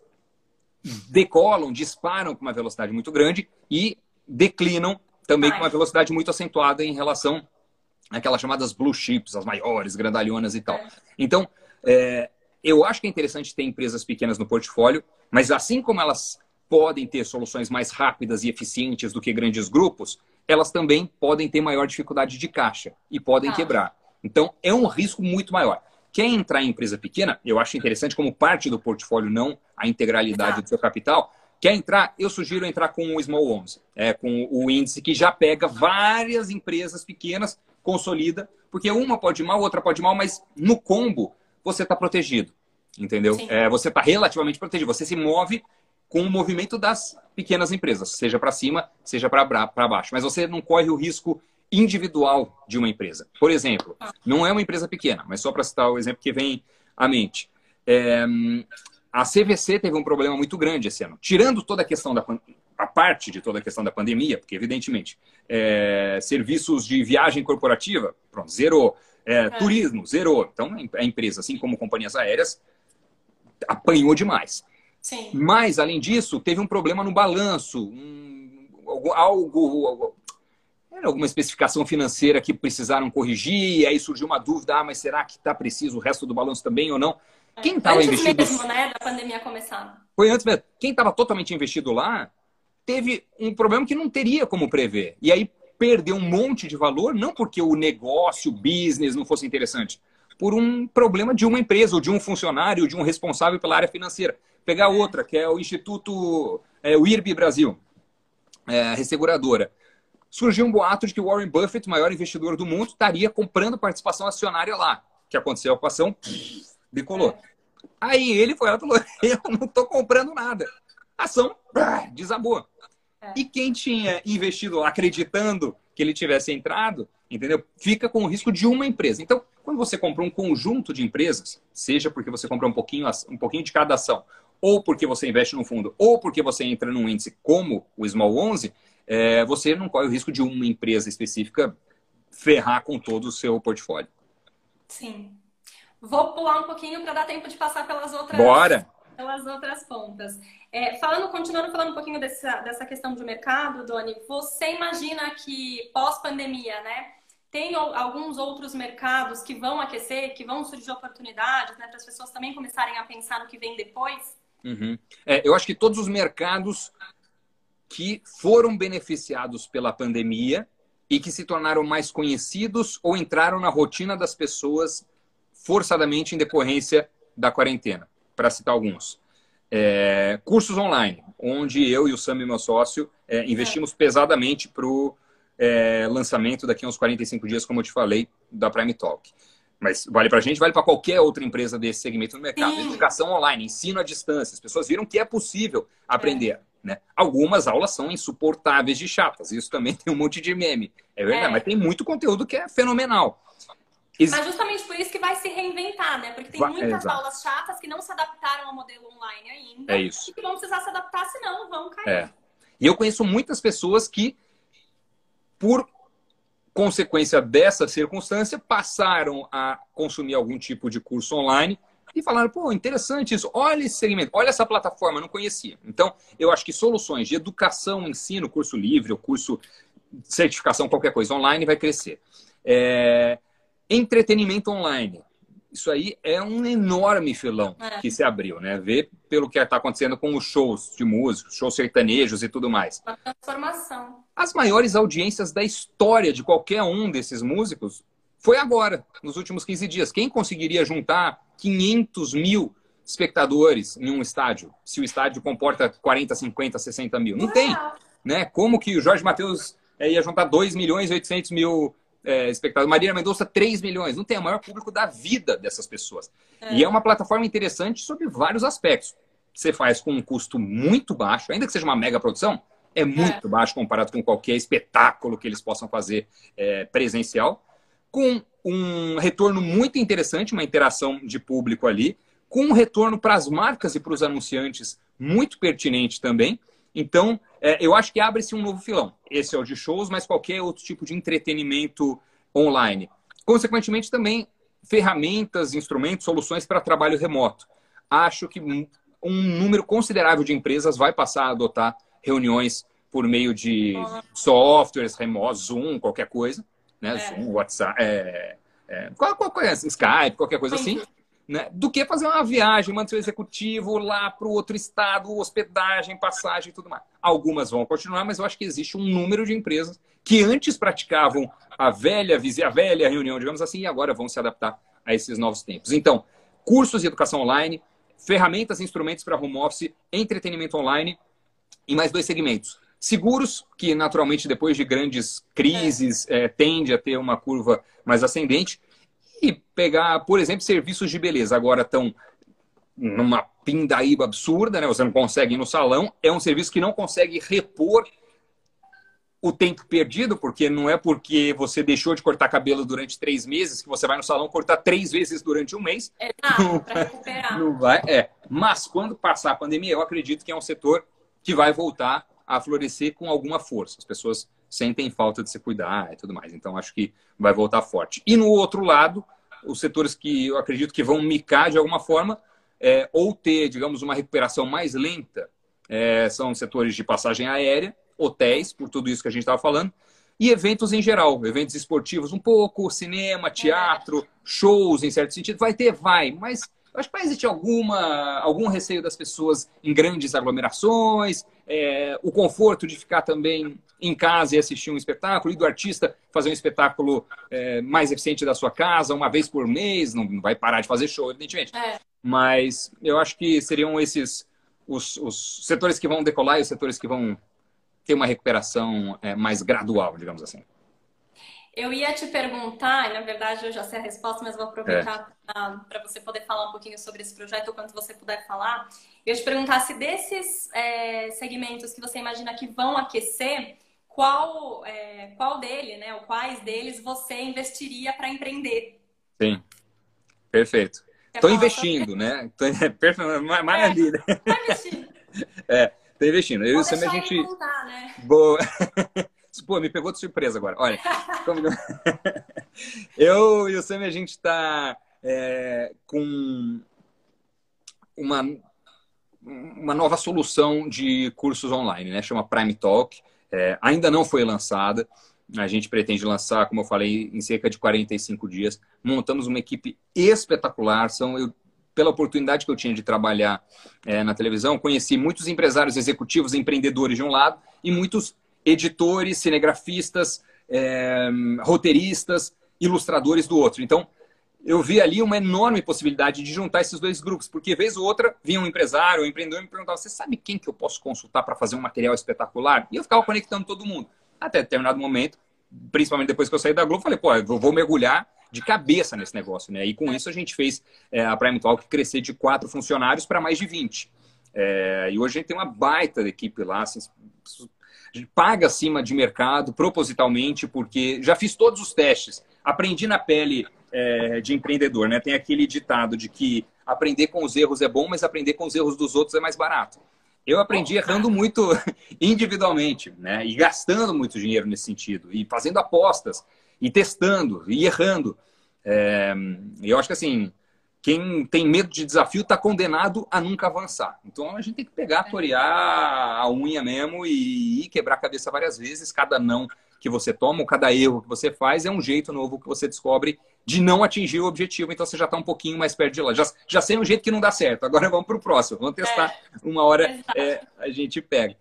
decolam, disparam com uma velocidade muito grande e declinam também com uma velocidade muito acentuada em relação àquelas chamadas blue chips, as maiores, grandalhonas e tal. Então, é, eu acho que é interessante ter empresas pequenas no portfólio, mas assim como elas podem ter soluções mais rápidas e eficientes do que grandes grupos, elas também podem ter maior dificuldade de caixa e podem ah. quebrar. Então, é um risco muito maior. Quer entrar em empresa pequena? Eu acho interessante como parte do portfólio, não a integralidade ah. do seu capital. Quer entrar? Eu sugiro entrar com o Small onze, é, com o índice que já pega várias empresas pequenas, consolida, porque uma pode ir mal, outra pode ir mal, mas no combo você está protegido, entendeu? É, você está relativamente protegido, você se move com o movimento das pequenas empresas, seja para cima, seja para baixo. Mas você não corre o risco individual de uma empresa. Por exemplo, não é uma empresa pequena, mas só para citar o exemplo que vem à mente. É, a C V C teve um problema muito grande esse ano. Tirando toda a questão da a parte de toda a questão da pandemia, porque, evidentemente, é, serviços de viagem corporativa, pronto, zerou. É, é. Turismo, zerou. Então, a empresa, assim como companhias aéreas, apanhou demais. Sim. Mas, além disso, teve um problema no balanço, um, algo, algo, alguma especificação financeira que precisaram corrigir, e aí surgiu uma dúvida, ah, mas será que está preciso o resto do balanço também ou não? É. Quem estava investido... Antes mesmo, né, da pandemia começar. Foi antes mesmo. Quem estava totalmente investido lá, teve um problema que não teria como prever. E aí perdeu um monte de valor, não porque o negócio, o business não fosse interessante, por um problema de uma empresa, ou de um funcionário, ou de um responsável pela área financeira. Pegar outra, que é o Instituto, é, o I R B Brasil, é, a resseguradora. Surgiu um boato de que o Warren Buffett, o maior investidor do mundo, estaria comprando participação acionária lá. O que aconteceu? A ação decolou. Aí ele foi lá e falou, eu não estou comprando nada. A ação desabou. E quem tinha investido lá, acreditando que ele tivesse entrado, entendeu? Fica com o risco de uma empresa. Então, quando você compra um conjunto de empresas, seja porque você compra um pouquinho, um pouquinho de cada ação, ou porque você investe num fundo, ou porque você entra num índice como o Small onze, é, você não corre o risco de uma empresa específica ferrar com todo o seu portfólio. Sim. Vou pular um pouquinho para dar tempo de passar pelas outras, Bora. pelas outras pontas. É, falando, continuando falando um pouquinho dessa, dessa questão de mercado, Doni, você imagina que pós-pandemia, né, tem alguns outros mercados que vão aquecer, que vão surgir oportunidades, né, para as pessoas também começarem a pensar no que vem depois? Uhum. É, eu acho que todos os mercados que foram beneficiados pela pandemia e que se tornaram mais conhecidos ou entraram na rotina das pessoas forçadamente em decorrência da quarentena, para citar alguns. É, cursos online, onde eu e o Sam, meu sócio, é, investimos é. pesadamente para o é, lançamento daqui a uns quarenta e cinco dias, como eu te falei, da Prime Talk. Mas vale para a gente, vale para qualquer outra empresa desse segmento no mercado. Sim. Educação online, ensino à distância. As pessoas viram que é possível aprender. É. Né? Algumas aulas são insuportáveis de chatas. Isso também tem um monte de meme. É verdade, é. mas tem muito conteúdo que é fenomenal. Ex mas justamente por isso que vai se reinventar, né? Porque tem vai, muitas é, aulas chatas que não se adaptaram ao modelo online ainda. É isso. E que vão precisar se adaptar, senão vão cair. É. E eu conheço muitas pessoas que, por consequência dessa circunstância, passaram a consumir algum tipo de curso online e falaram, pô, interessante isso, olha esse segmento, olha essa plataforma, eu não conhecia. Então, eu acho que soluções de educação, ensino, curso livre, ou curso de certificação, qualquer coisa online vai crescer. É... Entretenimento online. Isso aí é um enorme filão é. que se abriu, né? Vê pelo que está acontecendo com os shows de músicos, shows sertanejos e tudo mais. Uma transformação. As maiores audiências da história de qualquer um desses músicos foi agora, nos últimos quinze dias. Quem conseguiria juntar quinhentos mil espectadores em um estádio, se o estádio comporta quarenta, cinquenta, sessenta mil? Não tem. Né? Como que o Jorge Mateus é, ia juntar dois milhões e oitocentos mil é, espectadores? Marília Mendonça, três milhões. Não tem, é o maior público da vida dessas pessoas. É. E é uma plataforma interessante sobre vários aspectos. Você faz com um custo muito baixo, ainda que seja uma mega produção, é muito é. baixo comparado com qualquer espetáculo que eles possam fazer é, presencial, com um retorno muito interessante, uma interação de público ali, com um retorno para as marcas e para os anunciantes muito pertinente também, Então, é, eu acho que abre-se um novo filão. Esse é o de shows, mas qualquer outro tipo de entretenimento online. Consequentemente, também ferramentas, instrumentos, soluções para trabalho remoto. Acho que um número considerável de empresas vai passar a adotar reuniões por meio de softwares remotos, Zoom, qualquer coisa, né? É. Zoom, WhatsApp, é, é, qual, qual, qual é? Skype, qualquer coisa assim. Né? Do que fazer uma viagem, mandar seu executivo lá para o outro estado, hospedagem, passagem e tudo mais. Algumas vão continuar, mas eu acho que existe um número de empresas que antes praticavam a velha, a velha reunião, digamos assim, e agora vão se adaptar a esses novos tempos. Então, cursos de educação online, ferramentas e instrumentos para home office, entretenimento online e mais dois segmentos. Seguros, que naturalmente depois de grandes crises é. É, tende a ter uma curva mais ascendente. E pegar, por exemplo, serviços de beleza. Agora estão numa pindaíba absurda, né? Você não consegue ir no salão. É um serviço que não consegue repor o tempo perdido, porque não é porque você deixou de cortar cabelo durante três meses que você vai no salão cortar três vezes durante um mês. Exato, para recuperar. Não vai, é. Mas quando passar a pandemia, eu acredito que é um setor que vai voltar a florescer com alguma força. As pessoas sentem falta de se cuidar e tudo mais. Então, acho que vai voltar forte. E no outro lado, os setores que eu acredito que vão micar de alguma forma, é, ou ter, digamos, uma recuperação mais lenta, é, são setores de passagem aérea, hotéis, por tudo isso que a gente estava falando, e eventos em geral, eventos esportivos um pouco, cinema, teatro, shows, em certo sentido. Vai ter, vai, mas eu acho que vai existir alguma, algum receio das pessoas em grandes aglomerações, é, o conforto de ficar também em casa e assistir um espetáculo, e do artista fazer um espetáculo é, mais eficiente da sua casa, uma vez por mês, não, não vai parar de fazer show, evidentemente. É. Mas eu acho que seriam esses os, os setores que vão decolar e os setores que vão ter uma recuperação é, mais gradual, digamos assim. Eu ia te perguntar, e na verdade eu já sei a resposta, mas vou aproveitar é. para você poder falar um pouquinho sobre esse projeto, ou quanto você puder falar. Eu ia te perguntar se desses é, segmentos que você imagina que vão aquecer, qual, é, qual dele, né, ou quais deles você investiria para empreender? Sim, perfeito. Estou investindo, sobre... né? Tô... Perfeito, maravilha. É, tá investindo. É, tô investindo. Eu e o Sam, a gente... Contar, né? Boa. Pô, me pegou de surpresa agora. Olha, como... eu e o Sam, a gente está é, com uma, uma nova solução de cursos online, né? Chama Prime Talk. É, ainda não foi lançada. A gente pretende lançar, como eu falei, em cerca de quarenta e cinco dias. Montamos uma equipe espetacular. São, eu, pela oportunidade que eu tinha de trabalhar é, na televisão, conheci muitos empresários executivos, empreendedores de um lado, e muitos editores, cinegrafistas, é, roteiristas, ilustradores do outro. Então, eu vi ali uma enorme possibilidade de juntar esses dois grupos, porque vez ou outra vinha um empresário, um empreendedor e me perguntava: você sabe quem que eu posso consultar para fazer um material espetacular? E eu ficava conectando todo mundo. Até determinado momento, principalmente depois que eu saí da Globo, falei, pô, eu vou mergulhar de cabeça nesse negócio, né? E com isso a gente fez é, a Prime Talk crescer de quatro funcionários para mais de vinte. É, e hoje a gente tem uma baita equipe lá, assim, a gente paga acima de mercado propositalmente, porque já fiz todos os testes, aprendi na pele é, de empreendedor, né? Tem aquele ditado de que aprender com os erros é bom, mas aprender com os erros dos outros é mais barato. Eu aprendi errando muito individualmente, né? E gastando muito dinheiro nesse sentido, e fazendo apostas, e testando, e errando. É, eu acho que assim, quem tem medo de desafio está condenado a nunca avançar. Então a gente tem que pegar, torear a unha mesmo e, e quebrar a cabeça várias vezes. Cada não que você toma, ou cada erro que você faz é um jeito novo que você descobre de não atingir o objetivo. Então você já está um pouquinho mais perto de lá. Já, já sei um jeito que não dá certo. Agora vamos para o próximo. Vamos testar. É. Uma hora é, a gente pega.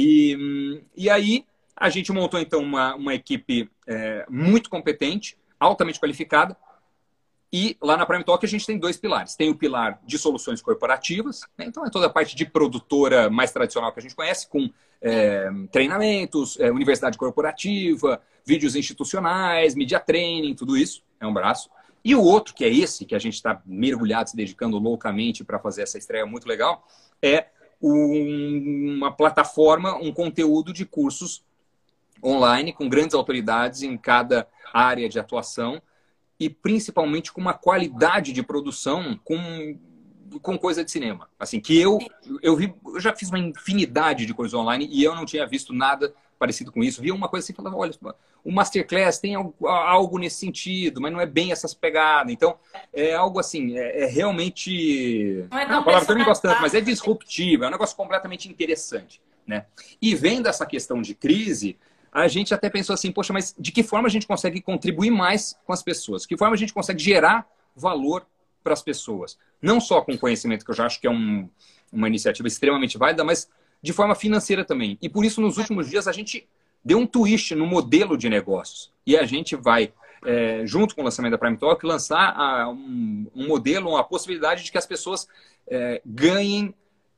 E, e aí a gente montou então uma, uma equipe é, muito competente, altamente qualificada. E lá na Prime Talk a gente tem dois pilares. Tem o pilar de soluções corporativas, né? Então é toda a parte de produtora mais tradicional que a gente conhece, com é, treinamentos, é, universidade corporativa, vídeos institucionais, media training, tudo isso é um braço. E o outro, que é esse, que a gente está mergulhado, se dedicando loucamente para fazer essa estreia muito legal, é um, uma plataforma, um conteúdo de cursos online com grandes autoridades em cada área de atuação, e principalmente com uma qualidade de produção com com coisa de cinema. Assim, que eu, eu vi, eu já fiz uma infinidade de coisas online e eu não tinha visto nada parecido com isso. Via uma coisa assim e falava, olha, o Masterclass tem algo, algo nesse sentido, mas não é bem essas pegadas. Então, é algo assim, é, é realmente... Não é não, a palavra também gosto tanto, mas é disruptivo, é um negócio completamente interessante, né? E vendo essa questão de crise, a gente até pensou assim, poxa, mas de que forma a gente consegue contribuir mais com as pessoas? De que forma a gente consegue gerar valor para as pessoas? Não só com conhecimento, que eu já acho que é um, uma iniciativa extremamente válida, mas de forma financeira também. E por isso, nos últimos dias, a gente deu um twist no modelo de negócios. E a gente vai, é, junto com o lançamento da Prime Talk, lançar a, um, um modelo, uma possibilidade de que as pessoas é, ganhem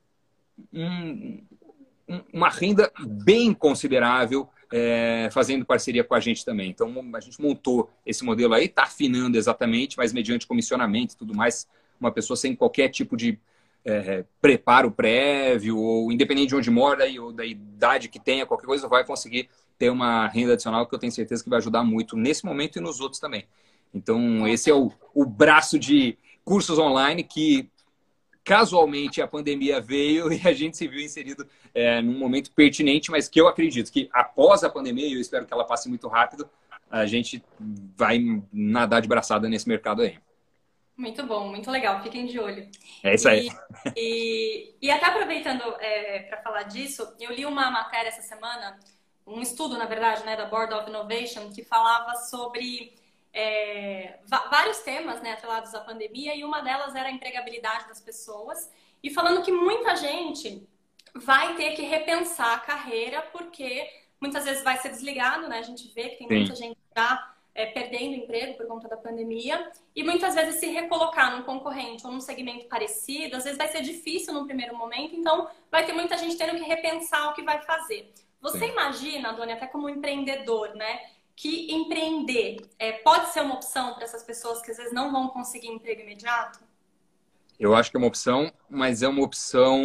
um, um, uma renda bem considerável, é, fazendo parceria com a gente também. Então, a gente montou esse modelo aí, está afinando exatamente, mas mediante comissionamento e tudo mais, uma pessoa sem qualquer tipo de É, preparo prévio, ou independente de onde mora ou da idade que tenha, qualquer coisa, vai conseguir ter uma renda adicional que eu tenho certeza que vai ajudar muito nesse momento e nos outros também. Então, esse é o, o braço de cursos online que, casualmente, a pandemia veio e a gente se viu inserido é, num momento pertinente, mas que eu acredito que após a pandemia, e eu espero que ela passe muito rápido, a gente vai nadar de braçada nesse mercado aí. Muito bom, muito legal. Fiquem de olho. É isso aí. E, e, e até aproveitando é, para falar disso, eu li uma matéria essa semana, um estudo, na verdade, né, da Board of Innovation, que falava sobre é, vários temas, né, atrelados à pandemia, e uma delas era a empregabilidade das pessoas, e falando que muita gente vai ter que repensar a carreira, porque muitas vezes vai ser desligado, né? A gente vê que tem Sim. muita gente já É, perdendo emprego por conta da pandemia, e muitas vezes se recolocar num concorrente ou num segmento parecido, às vezes vai ser difícil num primeiro momento, então vai ter muita gente tendo que repensar o que vai fazer. Você Sim. imagina, Doni, até como empreendedor, né, que empreender é, pode ser uma opção para essas pessoas que às vezes não vão conseguir emprego imediato? Eu acho que é uma opção, mas é uma opção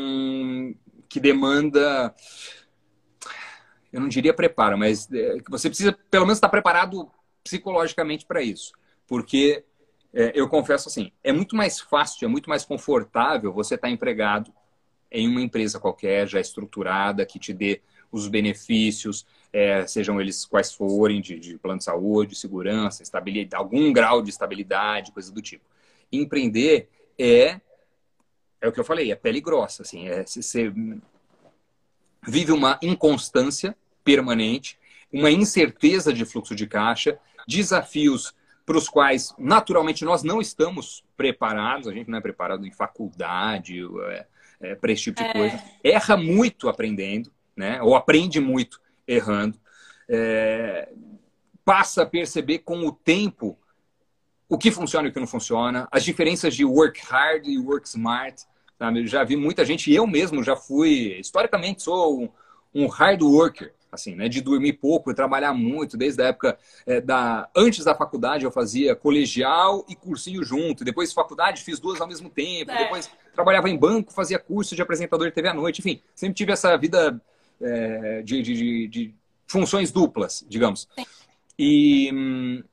que demanda... Eu não diria preparo, mas você precisa pelo menos estar preparado psicologicamente para isso. Porque, é, eu confesso assim, é muito mais fácil, é muito mais confortável você estar empregado em uma empresa qualquer, já estruturada, que te dê os benefícios, é, sejam eles quais forem, de, de plano de saúde, segurança, estabilidade, algum grau de estabilidade, coisa do tipo. Empreender é, é o que eu falei, é pele grossa. Assim, é, você vive uma inconstância permanente, uma incerteza de fluxo de caixa, desafios para os quais, naturalmente, nós não estamos preparados, a gente não é preparado em faculdade, é, é, para esse tipo de é. coisa. Erra muito aprendendo, né? Ou aprende muito errando. É, passa a perceber com o tempo o que funciona e o que não funciona, as diferenças de work hard e work smart. Sabe? Eu já vi muita gente, eu mesmo já fui, historicamente, sou um, um hard worker. Assim, né, de dormir pouco e trabalhar muito, desde a época é, da... Antes da faculdade eu fazia colegial e cursinho junto, depois faculdade fiz duas ao mesmo tempo, é. depois trabalhava em banco, fazia curso de apresentador de T V à noite, enfim, sempre tive essa vida é, de, de, de, de funções duplas, digamos. E,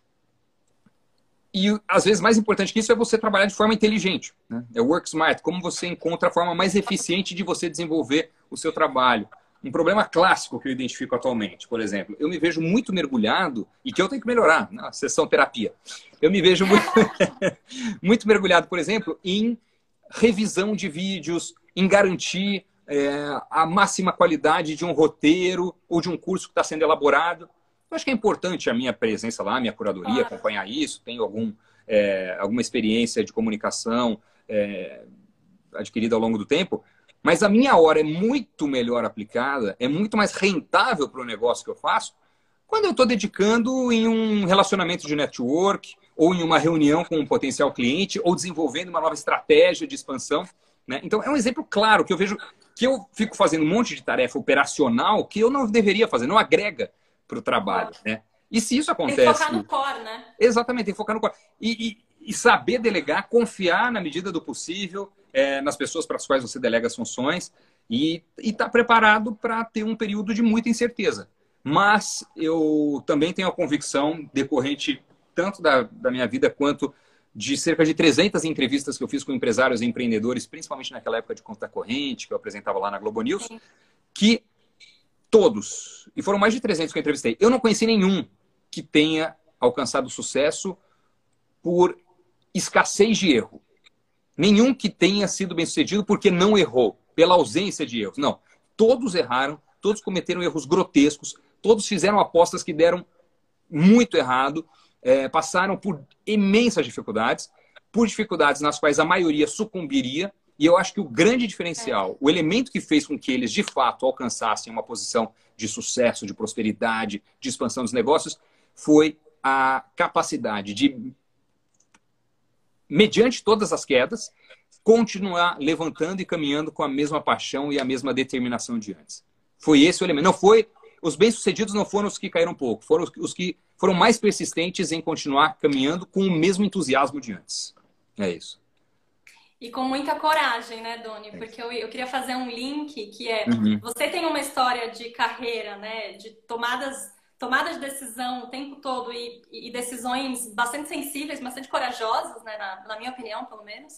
e às vezes mais importante que isso é você trabalhar de forma inteligente, né? É work smart, como você encontra a forma mais eficiente de você desenvolver o seu trabalho. Um problema clássico que eu identifico atualmente, por exemplo, eu me vejo muito mergulhado, e que eu tenho que melhorar, na sessão terapia. Eu me vejo muito, muito mergulhado, por exemplo, em revisão de vídeos, em garantir é, a máxima qualidade de um roteiro ou de um curso que está sendo elaborado. Eu acho que é importante a minha presença lá, a minha curadoria, acompanhar isso. Tenho algum, é, alguma experiência de comunicação é, adquirida ao longo do tempo. Mas a minha hora é muito melhor aplicada, é muito mais rentável para o negócio que eu faço, quando eu estou dedicando em um relacionamento de network, ou em uma reunião com um potencial cliente, ou desenvolvendo uma nova estratégia de expansão. Né? Então, é um exemplo claro que eu vejo que eu fico fazendo um monte de tarefa operacional que eu não deveria fazer, não agrega para o trabalho. Né? E se isso acontece... Tem que focar no core, né? Exatamente, tem que focar no core. E, e, e saber delegar, confiar na medida do possível, É, nas pessoas para as quais você delega as funções e estar tá preparado para ter um período de muita incerteza. Mas eu também tenho a convicção, decorrente tanto da, da minha vida quanto de cerca de trezentas entrevistas que eu fiz com empresários e empreendedores, principalmente naquela época de conta corrente, que eu apresentava lá na Globo News, Sim. que todos, e foram mais de trezentos que eu entrevistei, eu não conheci nenhum que tenha alcançado sucesso por escassez de erro. Nenhum que tenha sido bem-sucedido porque não errou, pela ausência de erros. Não. Todos erraram, todos cometeram erros grotescos, todos fizeram apostas que deram muito errado, é, passaram por imensas dificuldades, por dificuldades nas quais a maioria sucumbiria, e eu acho que o grande diferencial, é. o elemento que fez com que eles, de fato, alcançassem uma posição de sucesso, de prosperidade, de expansão dos negócios, foi a capacidade de, mediante todas as quedas, continuar levantando e caminhando com a mesma paixão e a mesma determinação de antes. Foi esse o elemento. Não foi... Os bem-sucedidos não foram os que caíram pouco, foram os que foram mais persistentes em continuar caminhando com o mesmo entusiasmo de antes. É isso. E com muita coragem, né, Doni? Porque eu, eu queria fazer um link que é... Uhum. Você tem uma história de carreira, né? De tomadas, tomadas de decisão o tempo todo e, e decisões bastante sensíveis, bastante corajosas, né? Na, na minha opinião, pelo menos.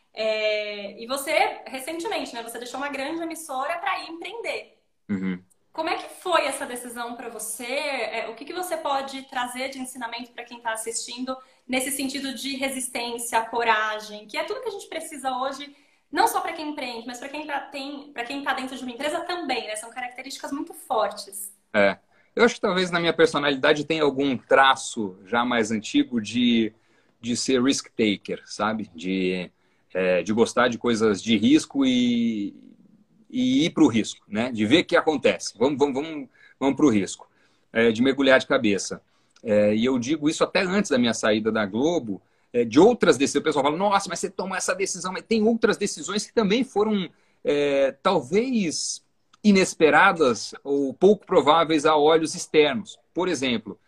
É, e você, recentemente, né? Você deixou uma grande emissora para ir empreender. Uhum. Como é que foi essa decisão para você? O que, que você pode trazer de ensinamento para quem está assistindo nesse sentido de resistência, coragem, que é tudo que a gente precisa hoje, não só para quem empreende, mas para quem para quem está dentro de uma empresa também, né? São características muito fortes. É. Eu acho que talvez na minha personalidade tenha algum traço já mais antigo de, de ser risk taker, sabe? De, é, de gostar de coisas de risco e... e ir para o risco, né? De ver o que acontece. Vamos, vamos, vamos, vamos para o risco. É, de mergulhar de cabeça. É, e eu digo isso até antes da minha saída da Globo, é, de outras decisões. O pessoal fala, nossa, mas você toma essa decisão. Mas tem outras decisões que também foram, é, talvez, inesperadas ou pouco prováveis a olhos externos. Por exemplo,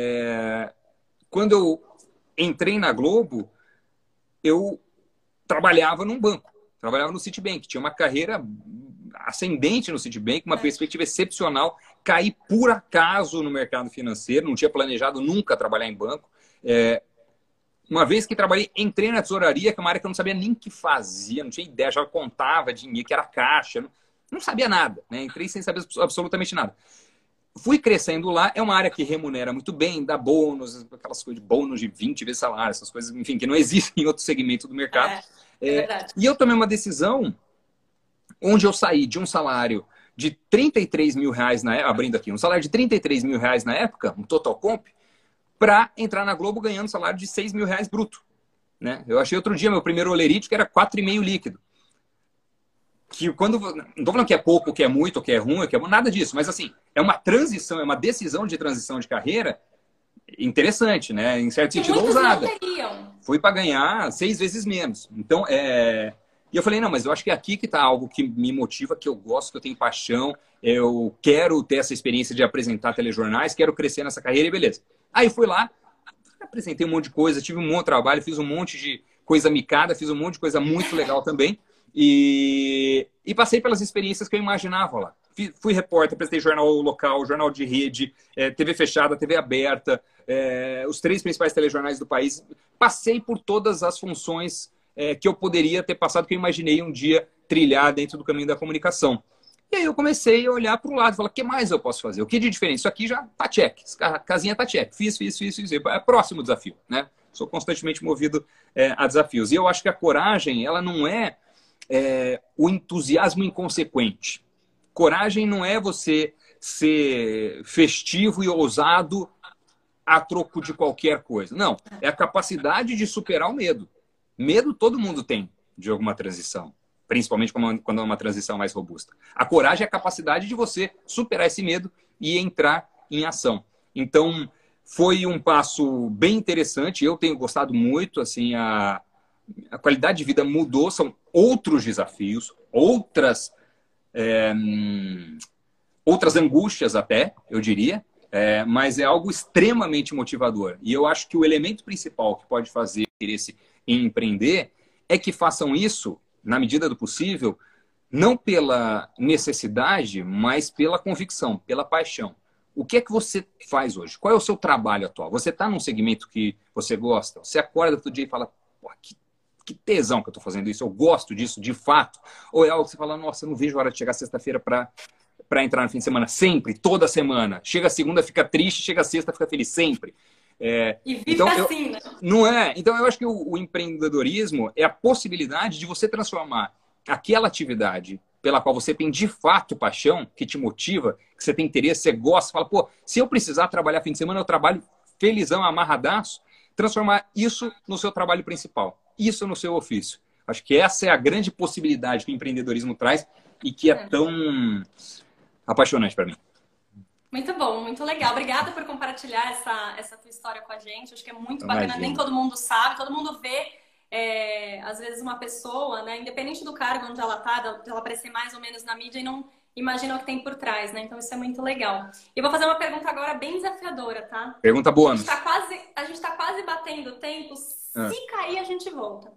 é, quando eu entrei na Globo, eu trabalhava num banco. Trabalhava no Citibank, tinha uma carreira ascendente no Citibank, uma é. perspectiva excepcional. Caí por acaso no mercado financeiro, não tinha planejado nunca trabalhar em banco. É, uma vez que trabalhei, entrei na tesouraria, que é uma área que eu não sabia nem o que fazia, não tinha ideia, já contava dinheiro, que era caixa, não, não sabia nada, né? Entrei sem saber absolutamente nada. Fui crescendo lá, é uma área que remunera muito bem, dá bônus, aquelas coisas de bônus de vinte vezes salário, essas coisas, enfim, que não existem em outro segmento do mercado. É. É É, e eu tomei uma decisão onde eu saí de um salário de trinta e três mil reais na época, abrindo aqui, um salário de trinta e três mil reais na época, um total comp, para entrar na Globo ganhando salário de seis mil reais bruto. Né? Eu achei outro dia meu primeiro olerite que era quatro e meio líquido. Que quando, não estou falando que é pouco, que é muito, que é ruim, que é bom, nada disso, mas assim, é uma transição, é uma decisão de transição de carreira interessante, né? Em certo sentido, ousada. Fui para ganhar seis vezes menos. Então, é... E eu falei, não, mas eu acho que é aqui que está algo que me motiva, que eu gosto, que eu tenho paixão, eu quero ter essa experiência de apresentar telejornais, quero crescer nessa carreira e beleza. Aí fui lá, apresentei um monte de coisa, tive um monte de trabalho, fiz um monte de coisa micada, fiz um monte de coisa muito legal também. E, e passei pelas experiências que eu imaginava lá. Fui repórter, apresentei jornal local, jornal de rede, é, T V fechada, T V aberta, é, os três principais telejornais do país. Passei por todas as funções é, que eu poderia ter passado, que eu imaginei um dia trilhar dentro do caminho da comunicação. E aí eu comecei a olhar para o lado e falar, o que mais eu posso fazer? O que de diferente? Isso aqui já tá check, casinha tá check. Fiz, fiz, fiz, fiz. É próximo desafio, né? Sou constantemente movido é, a desafios. E eu acho que a coragem, ela não é, é o entusiasmo inconsequente. Coragem não é você ser festivo e ousado a troco de qualquer coisa. Não, é a capacidade de superar o medo. Medo todo mundo tem de alguma transição, principalmente quando é uma transição mais robusta. A coragem é a capacidade de você superar esse medo e entrar em ação. Então, foi um passo bem interessante. Eu tenho gostado muito, assim, a, a qualidade de vida mudou, são outros desafios, outras... É, outras angústias até, eu diria, é, mas é algo extremamente motivador. E eu acho que o elemento principal que pode fazer interesse em empreender é que façam isso, na medida do possível, não pela necessidade, mas pela convicção, pela paixão. O que é que você faz hoje? Qual é o seu trabalho atual? Você está num segmento que você gosta? Você acorda todo dia e fala, pô, que, que tesão que eu tô fazendo isso, eu gosto disso, de fato. Ou é algo que você fala, nossa, eu não vejo a hora de chegar sexta-feira para para entrar no fim de semana. Sempre, toda semana. Chega a segunda, fica triste, chega a sexta, fica feliz. Sempre. É, e vive então, assim, eu, né? Não é? Então, eu acho que o, o empreendedorismo é a possibilidade de você transformar aquela atividade pela qual você tem de fato paixão, que te motiva, que você tem interesse, você gosta, fala, pô, se eu precisar trabalhar fim de semana, eu trabalho felizão, amarradaço, transformar isso no seu trabalho principal, isso no seu ofício. Acho que essa é a grande possibilidade que o empreendedorismo traz e que é tão apaixonante para mim. Muito bom, muito legal. Obrigada por compartilhar essa, essa tua história com a gente. Acho que é muito Imagina. bacana. Nem todo mundo sabe, todo mundo vê, é, às vezes, uma pessoa, né, independente do cargo onde ela está, ela aparecer mais ou menos na mídia e não imagina o que tem por trás, né? Então, isso é muito legal. E vou fazer uma pergunta agora bem desafiadora, tá? Pergunta boa. A gente está quase, a gente tá quase batendo o tempo. Se ah. cair, a gente volta.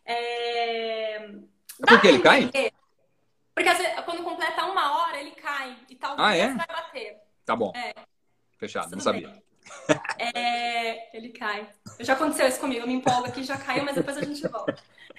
É... Por que ele cai? Porque às vezes, quando completa uma hora, ele cai. E talvez ah, é? vai bater. Tá bom. É. Fechado, não sabia. É, ele cai. Já aconteceu isso comigo, eu me empolgo aqui, já caiu, mas depois a gente volta.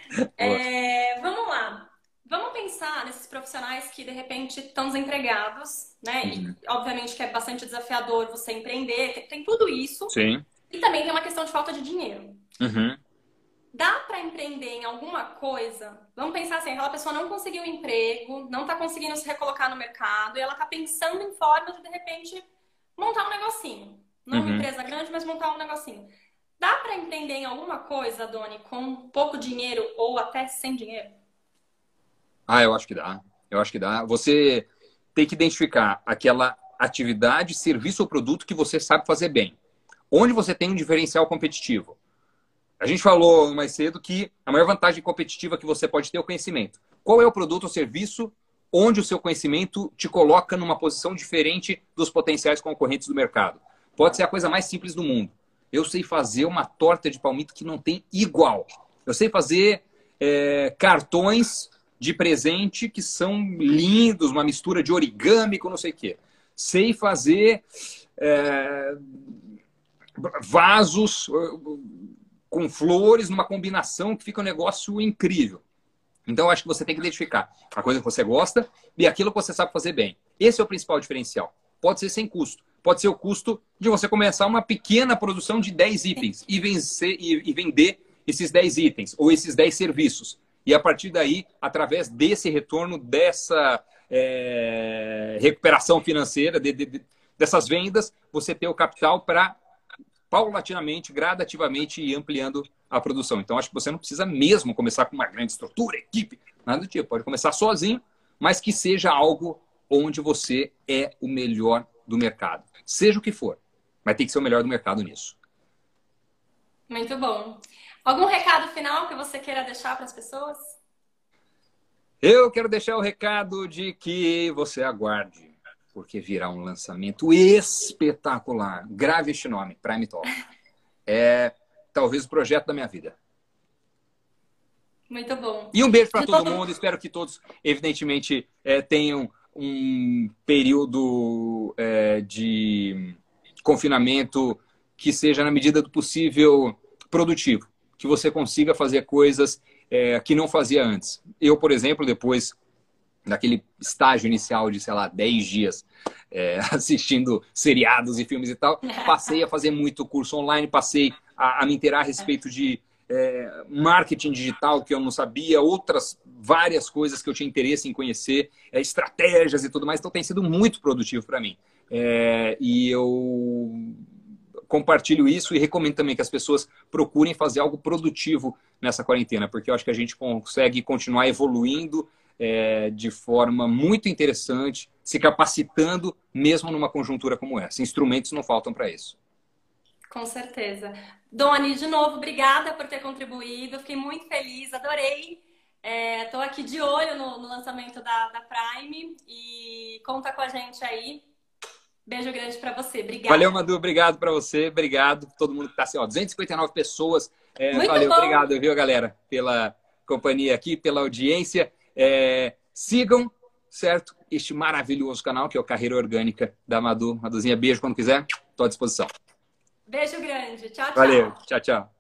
É, vamos lá. Vamos pensar nesses profissionais que, de repente, estão desempregados, né? Uhum. E, obviamente, que é bastante desafiador você empreender, tem, tem tudo isso. Sim. E também tem uma questão de falta de dinheiro. Uhum. Dá para empreender em alguma coisa? Vamos pensar assim, aquela pessoa não conseguiu um emprego, não está conseguindo se recolocar no mercado e ela está pensando em formas de, de repente, montar um negocinho. Não uhum. uma empresa grande, mas montar um negocinho. Dá para empreender em alguma coisa, Doni, com pouco dinheiro ou até sem dinheiro? Ah, eu acho que dá. Eu acho que dá. Você tem que identificar aquela atividade, serviço ou produto que você sabe fazer bem. Onde você tem um diferencial competitivo. A gente falou mais cedo que a maior vantagem competitiva que você pode ter é o conhecimento. Qual é o produto ou serviço onde o seu conhecimento te coloca numa posição diferente dos potenciais concorrentes do mercado? Pode ser a coisa mais simples do mundo. Eu sei fazer uma torta de palmito que não tem igual. Eu sei fazer é, cartões de presente que são lindos, uma mistura de origami com não sei o quê. Sei fazer é, vasos com flores numa combinação que fica um negócio incrível. Então, eu acho que você tem que identificar a coisa que você gosta e aquilo que você sabe fazer bem. Esse é o principal diferencial. Pode ser sem custo. Pode ser o custo de você começar uma pequena produção de dez itens e, vencer, e, e vender esses dez itens ou esses dez serviços. E, a partir daí, através desse retorno, dessa é, recuperação financeira, de, de, de, dessas vendas, você ter o capital para paulatinamente, gradativamente ir ampliando a produção. Então, acho que você não precisa mesmo começar com uma grande estrutura, equipe, nada do tipo. Pode começar sozinho, mas que seja algo onde você é o melhor do mercado. Seja o que for, mas tem que ser o melhor do mercado nisso. Muito bom. Algum recado final que você queira deixar para as pessoas? Eu quero deixar o recado de que você aguarde, porque virá um lançamento espetacular. Grave este nome, Prime Talk. É talvez o projeto da minha vida. Muito bom. E um beijo para todo mundo. Espero que todos, evidentemente, é, tenham um período é, de confinamento que seja, na medida do possível, produtivo. Que você consiga fazer coisas é, que não fazia antes. Eu, por exemplo, depois daquele estágio inicial de, sei lá, dez dias é, assistindo seriados e filmes e tal, passei a fazer muito curso online, passei a, a me inteirar a respeito de é, marketing digital, que eu não sabia, outras várias coisas que eu tinha interesse em conhecer, é, estratégias e tudo mais, então tem sido muito produtivo para mim. É, e eu compartilho isso e recomendo também que as pessoas procurem fazer algo produtivo nessa quarentena, porque eu acho que a gente consegue continuar evoluindo É, de forma muito interessante, se capacitando mesmo numa conjuntura como essa. Instrumentos não faltam para isso. Com certeza. Doni, de novo, obrigada por ter contribuído. Fiquei muito feliz, adorei. Estou é, aqui de olho no, no lançamento da, da Prime e conta com a gente aí. Beijo grande para você. Obrigada. Valeu, Madu. Obrigado para você. Obrigado a todo mundo que está assim. Ó, duzentas e cinquenta e nove pessoas. É, muito valeu, bom. Obrigado, viu, galera, pela companhia aqui, pela audiência. É, sigam, certo? Este maravilhoso canal que é o Carreira Orgânica da Madu. Maduzinha, beijo quando quiser. Estou à disposição. Beijo grande. Tchau, tchau. Valeu. Tchau, tchau.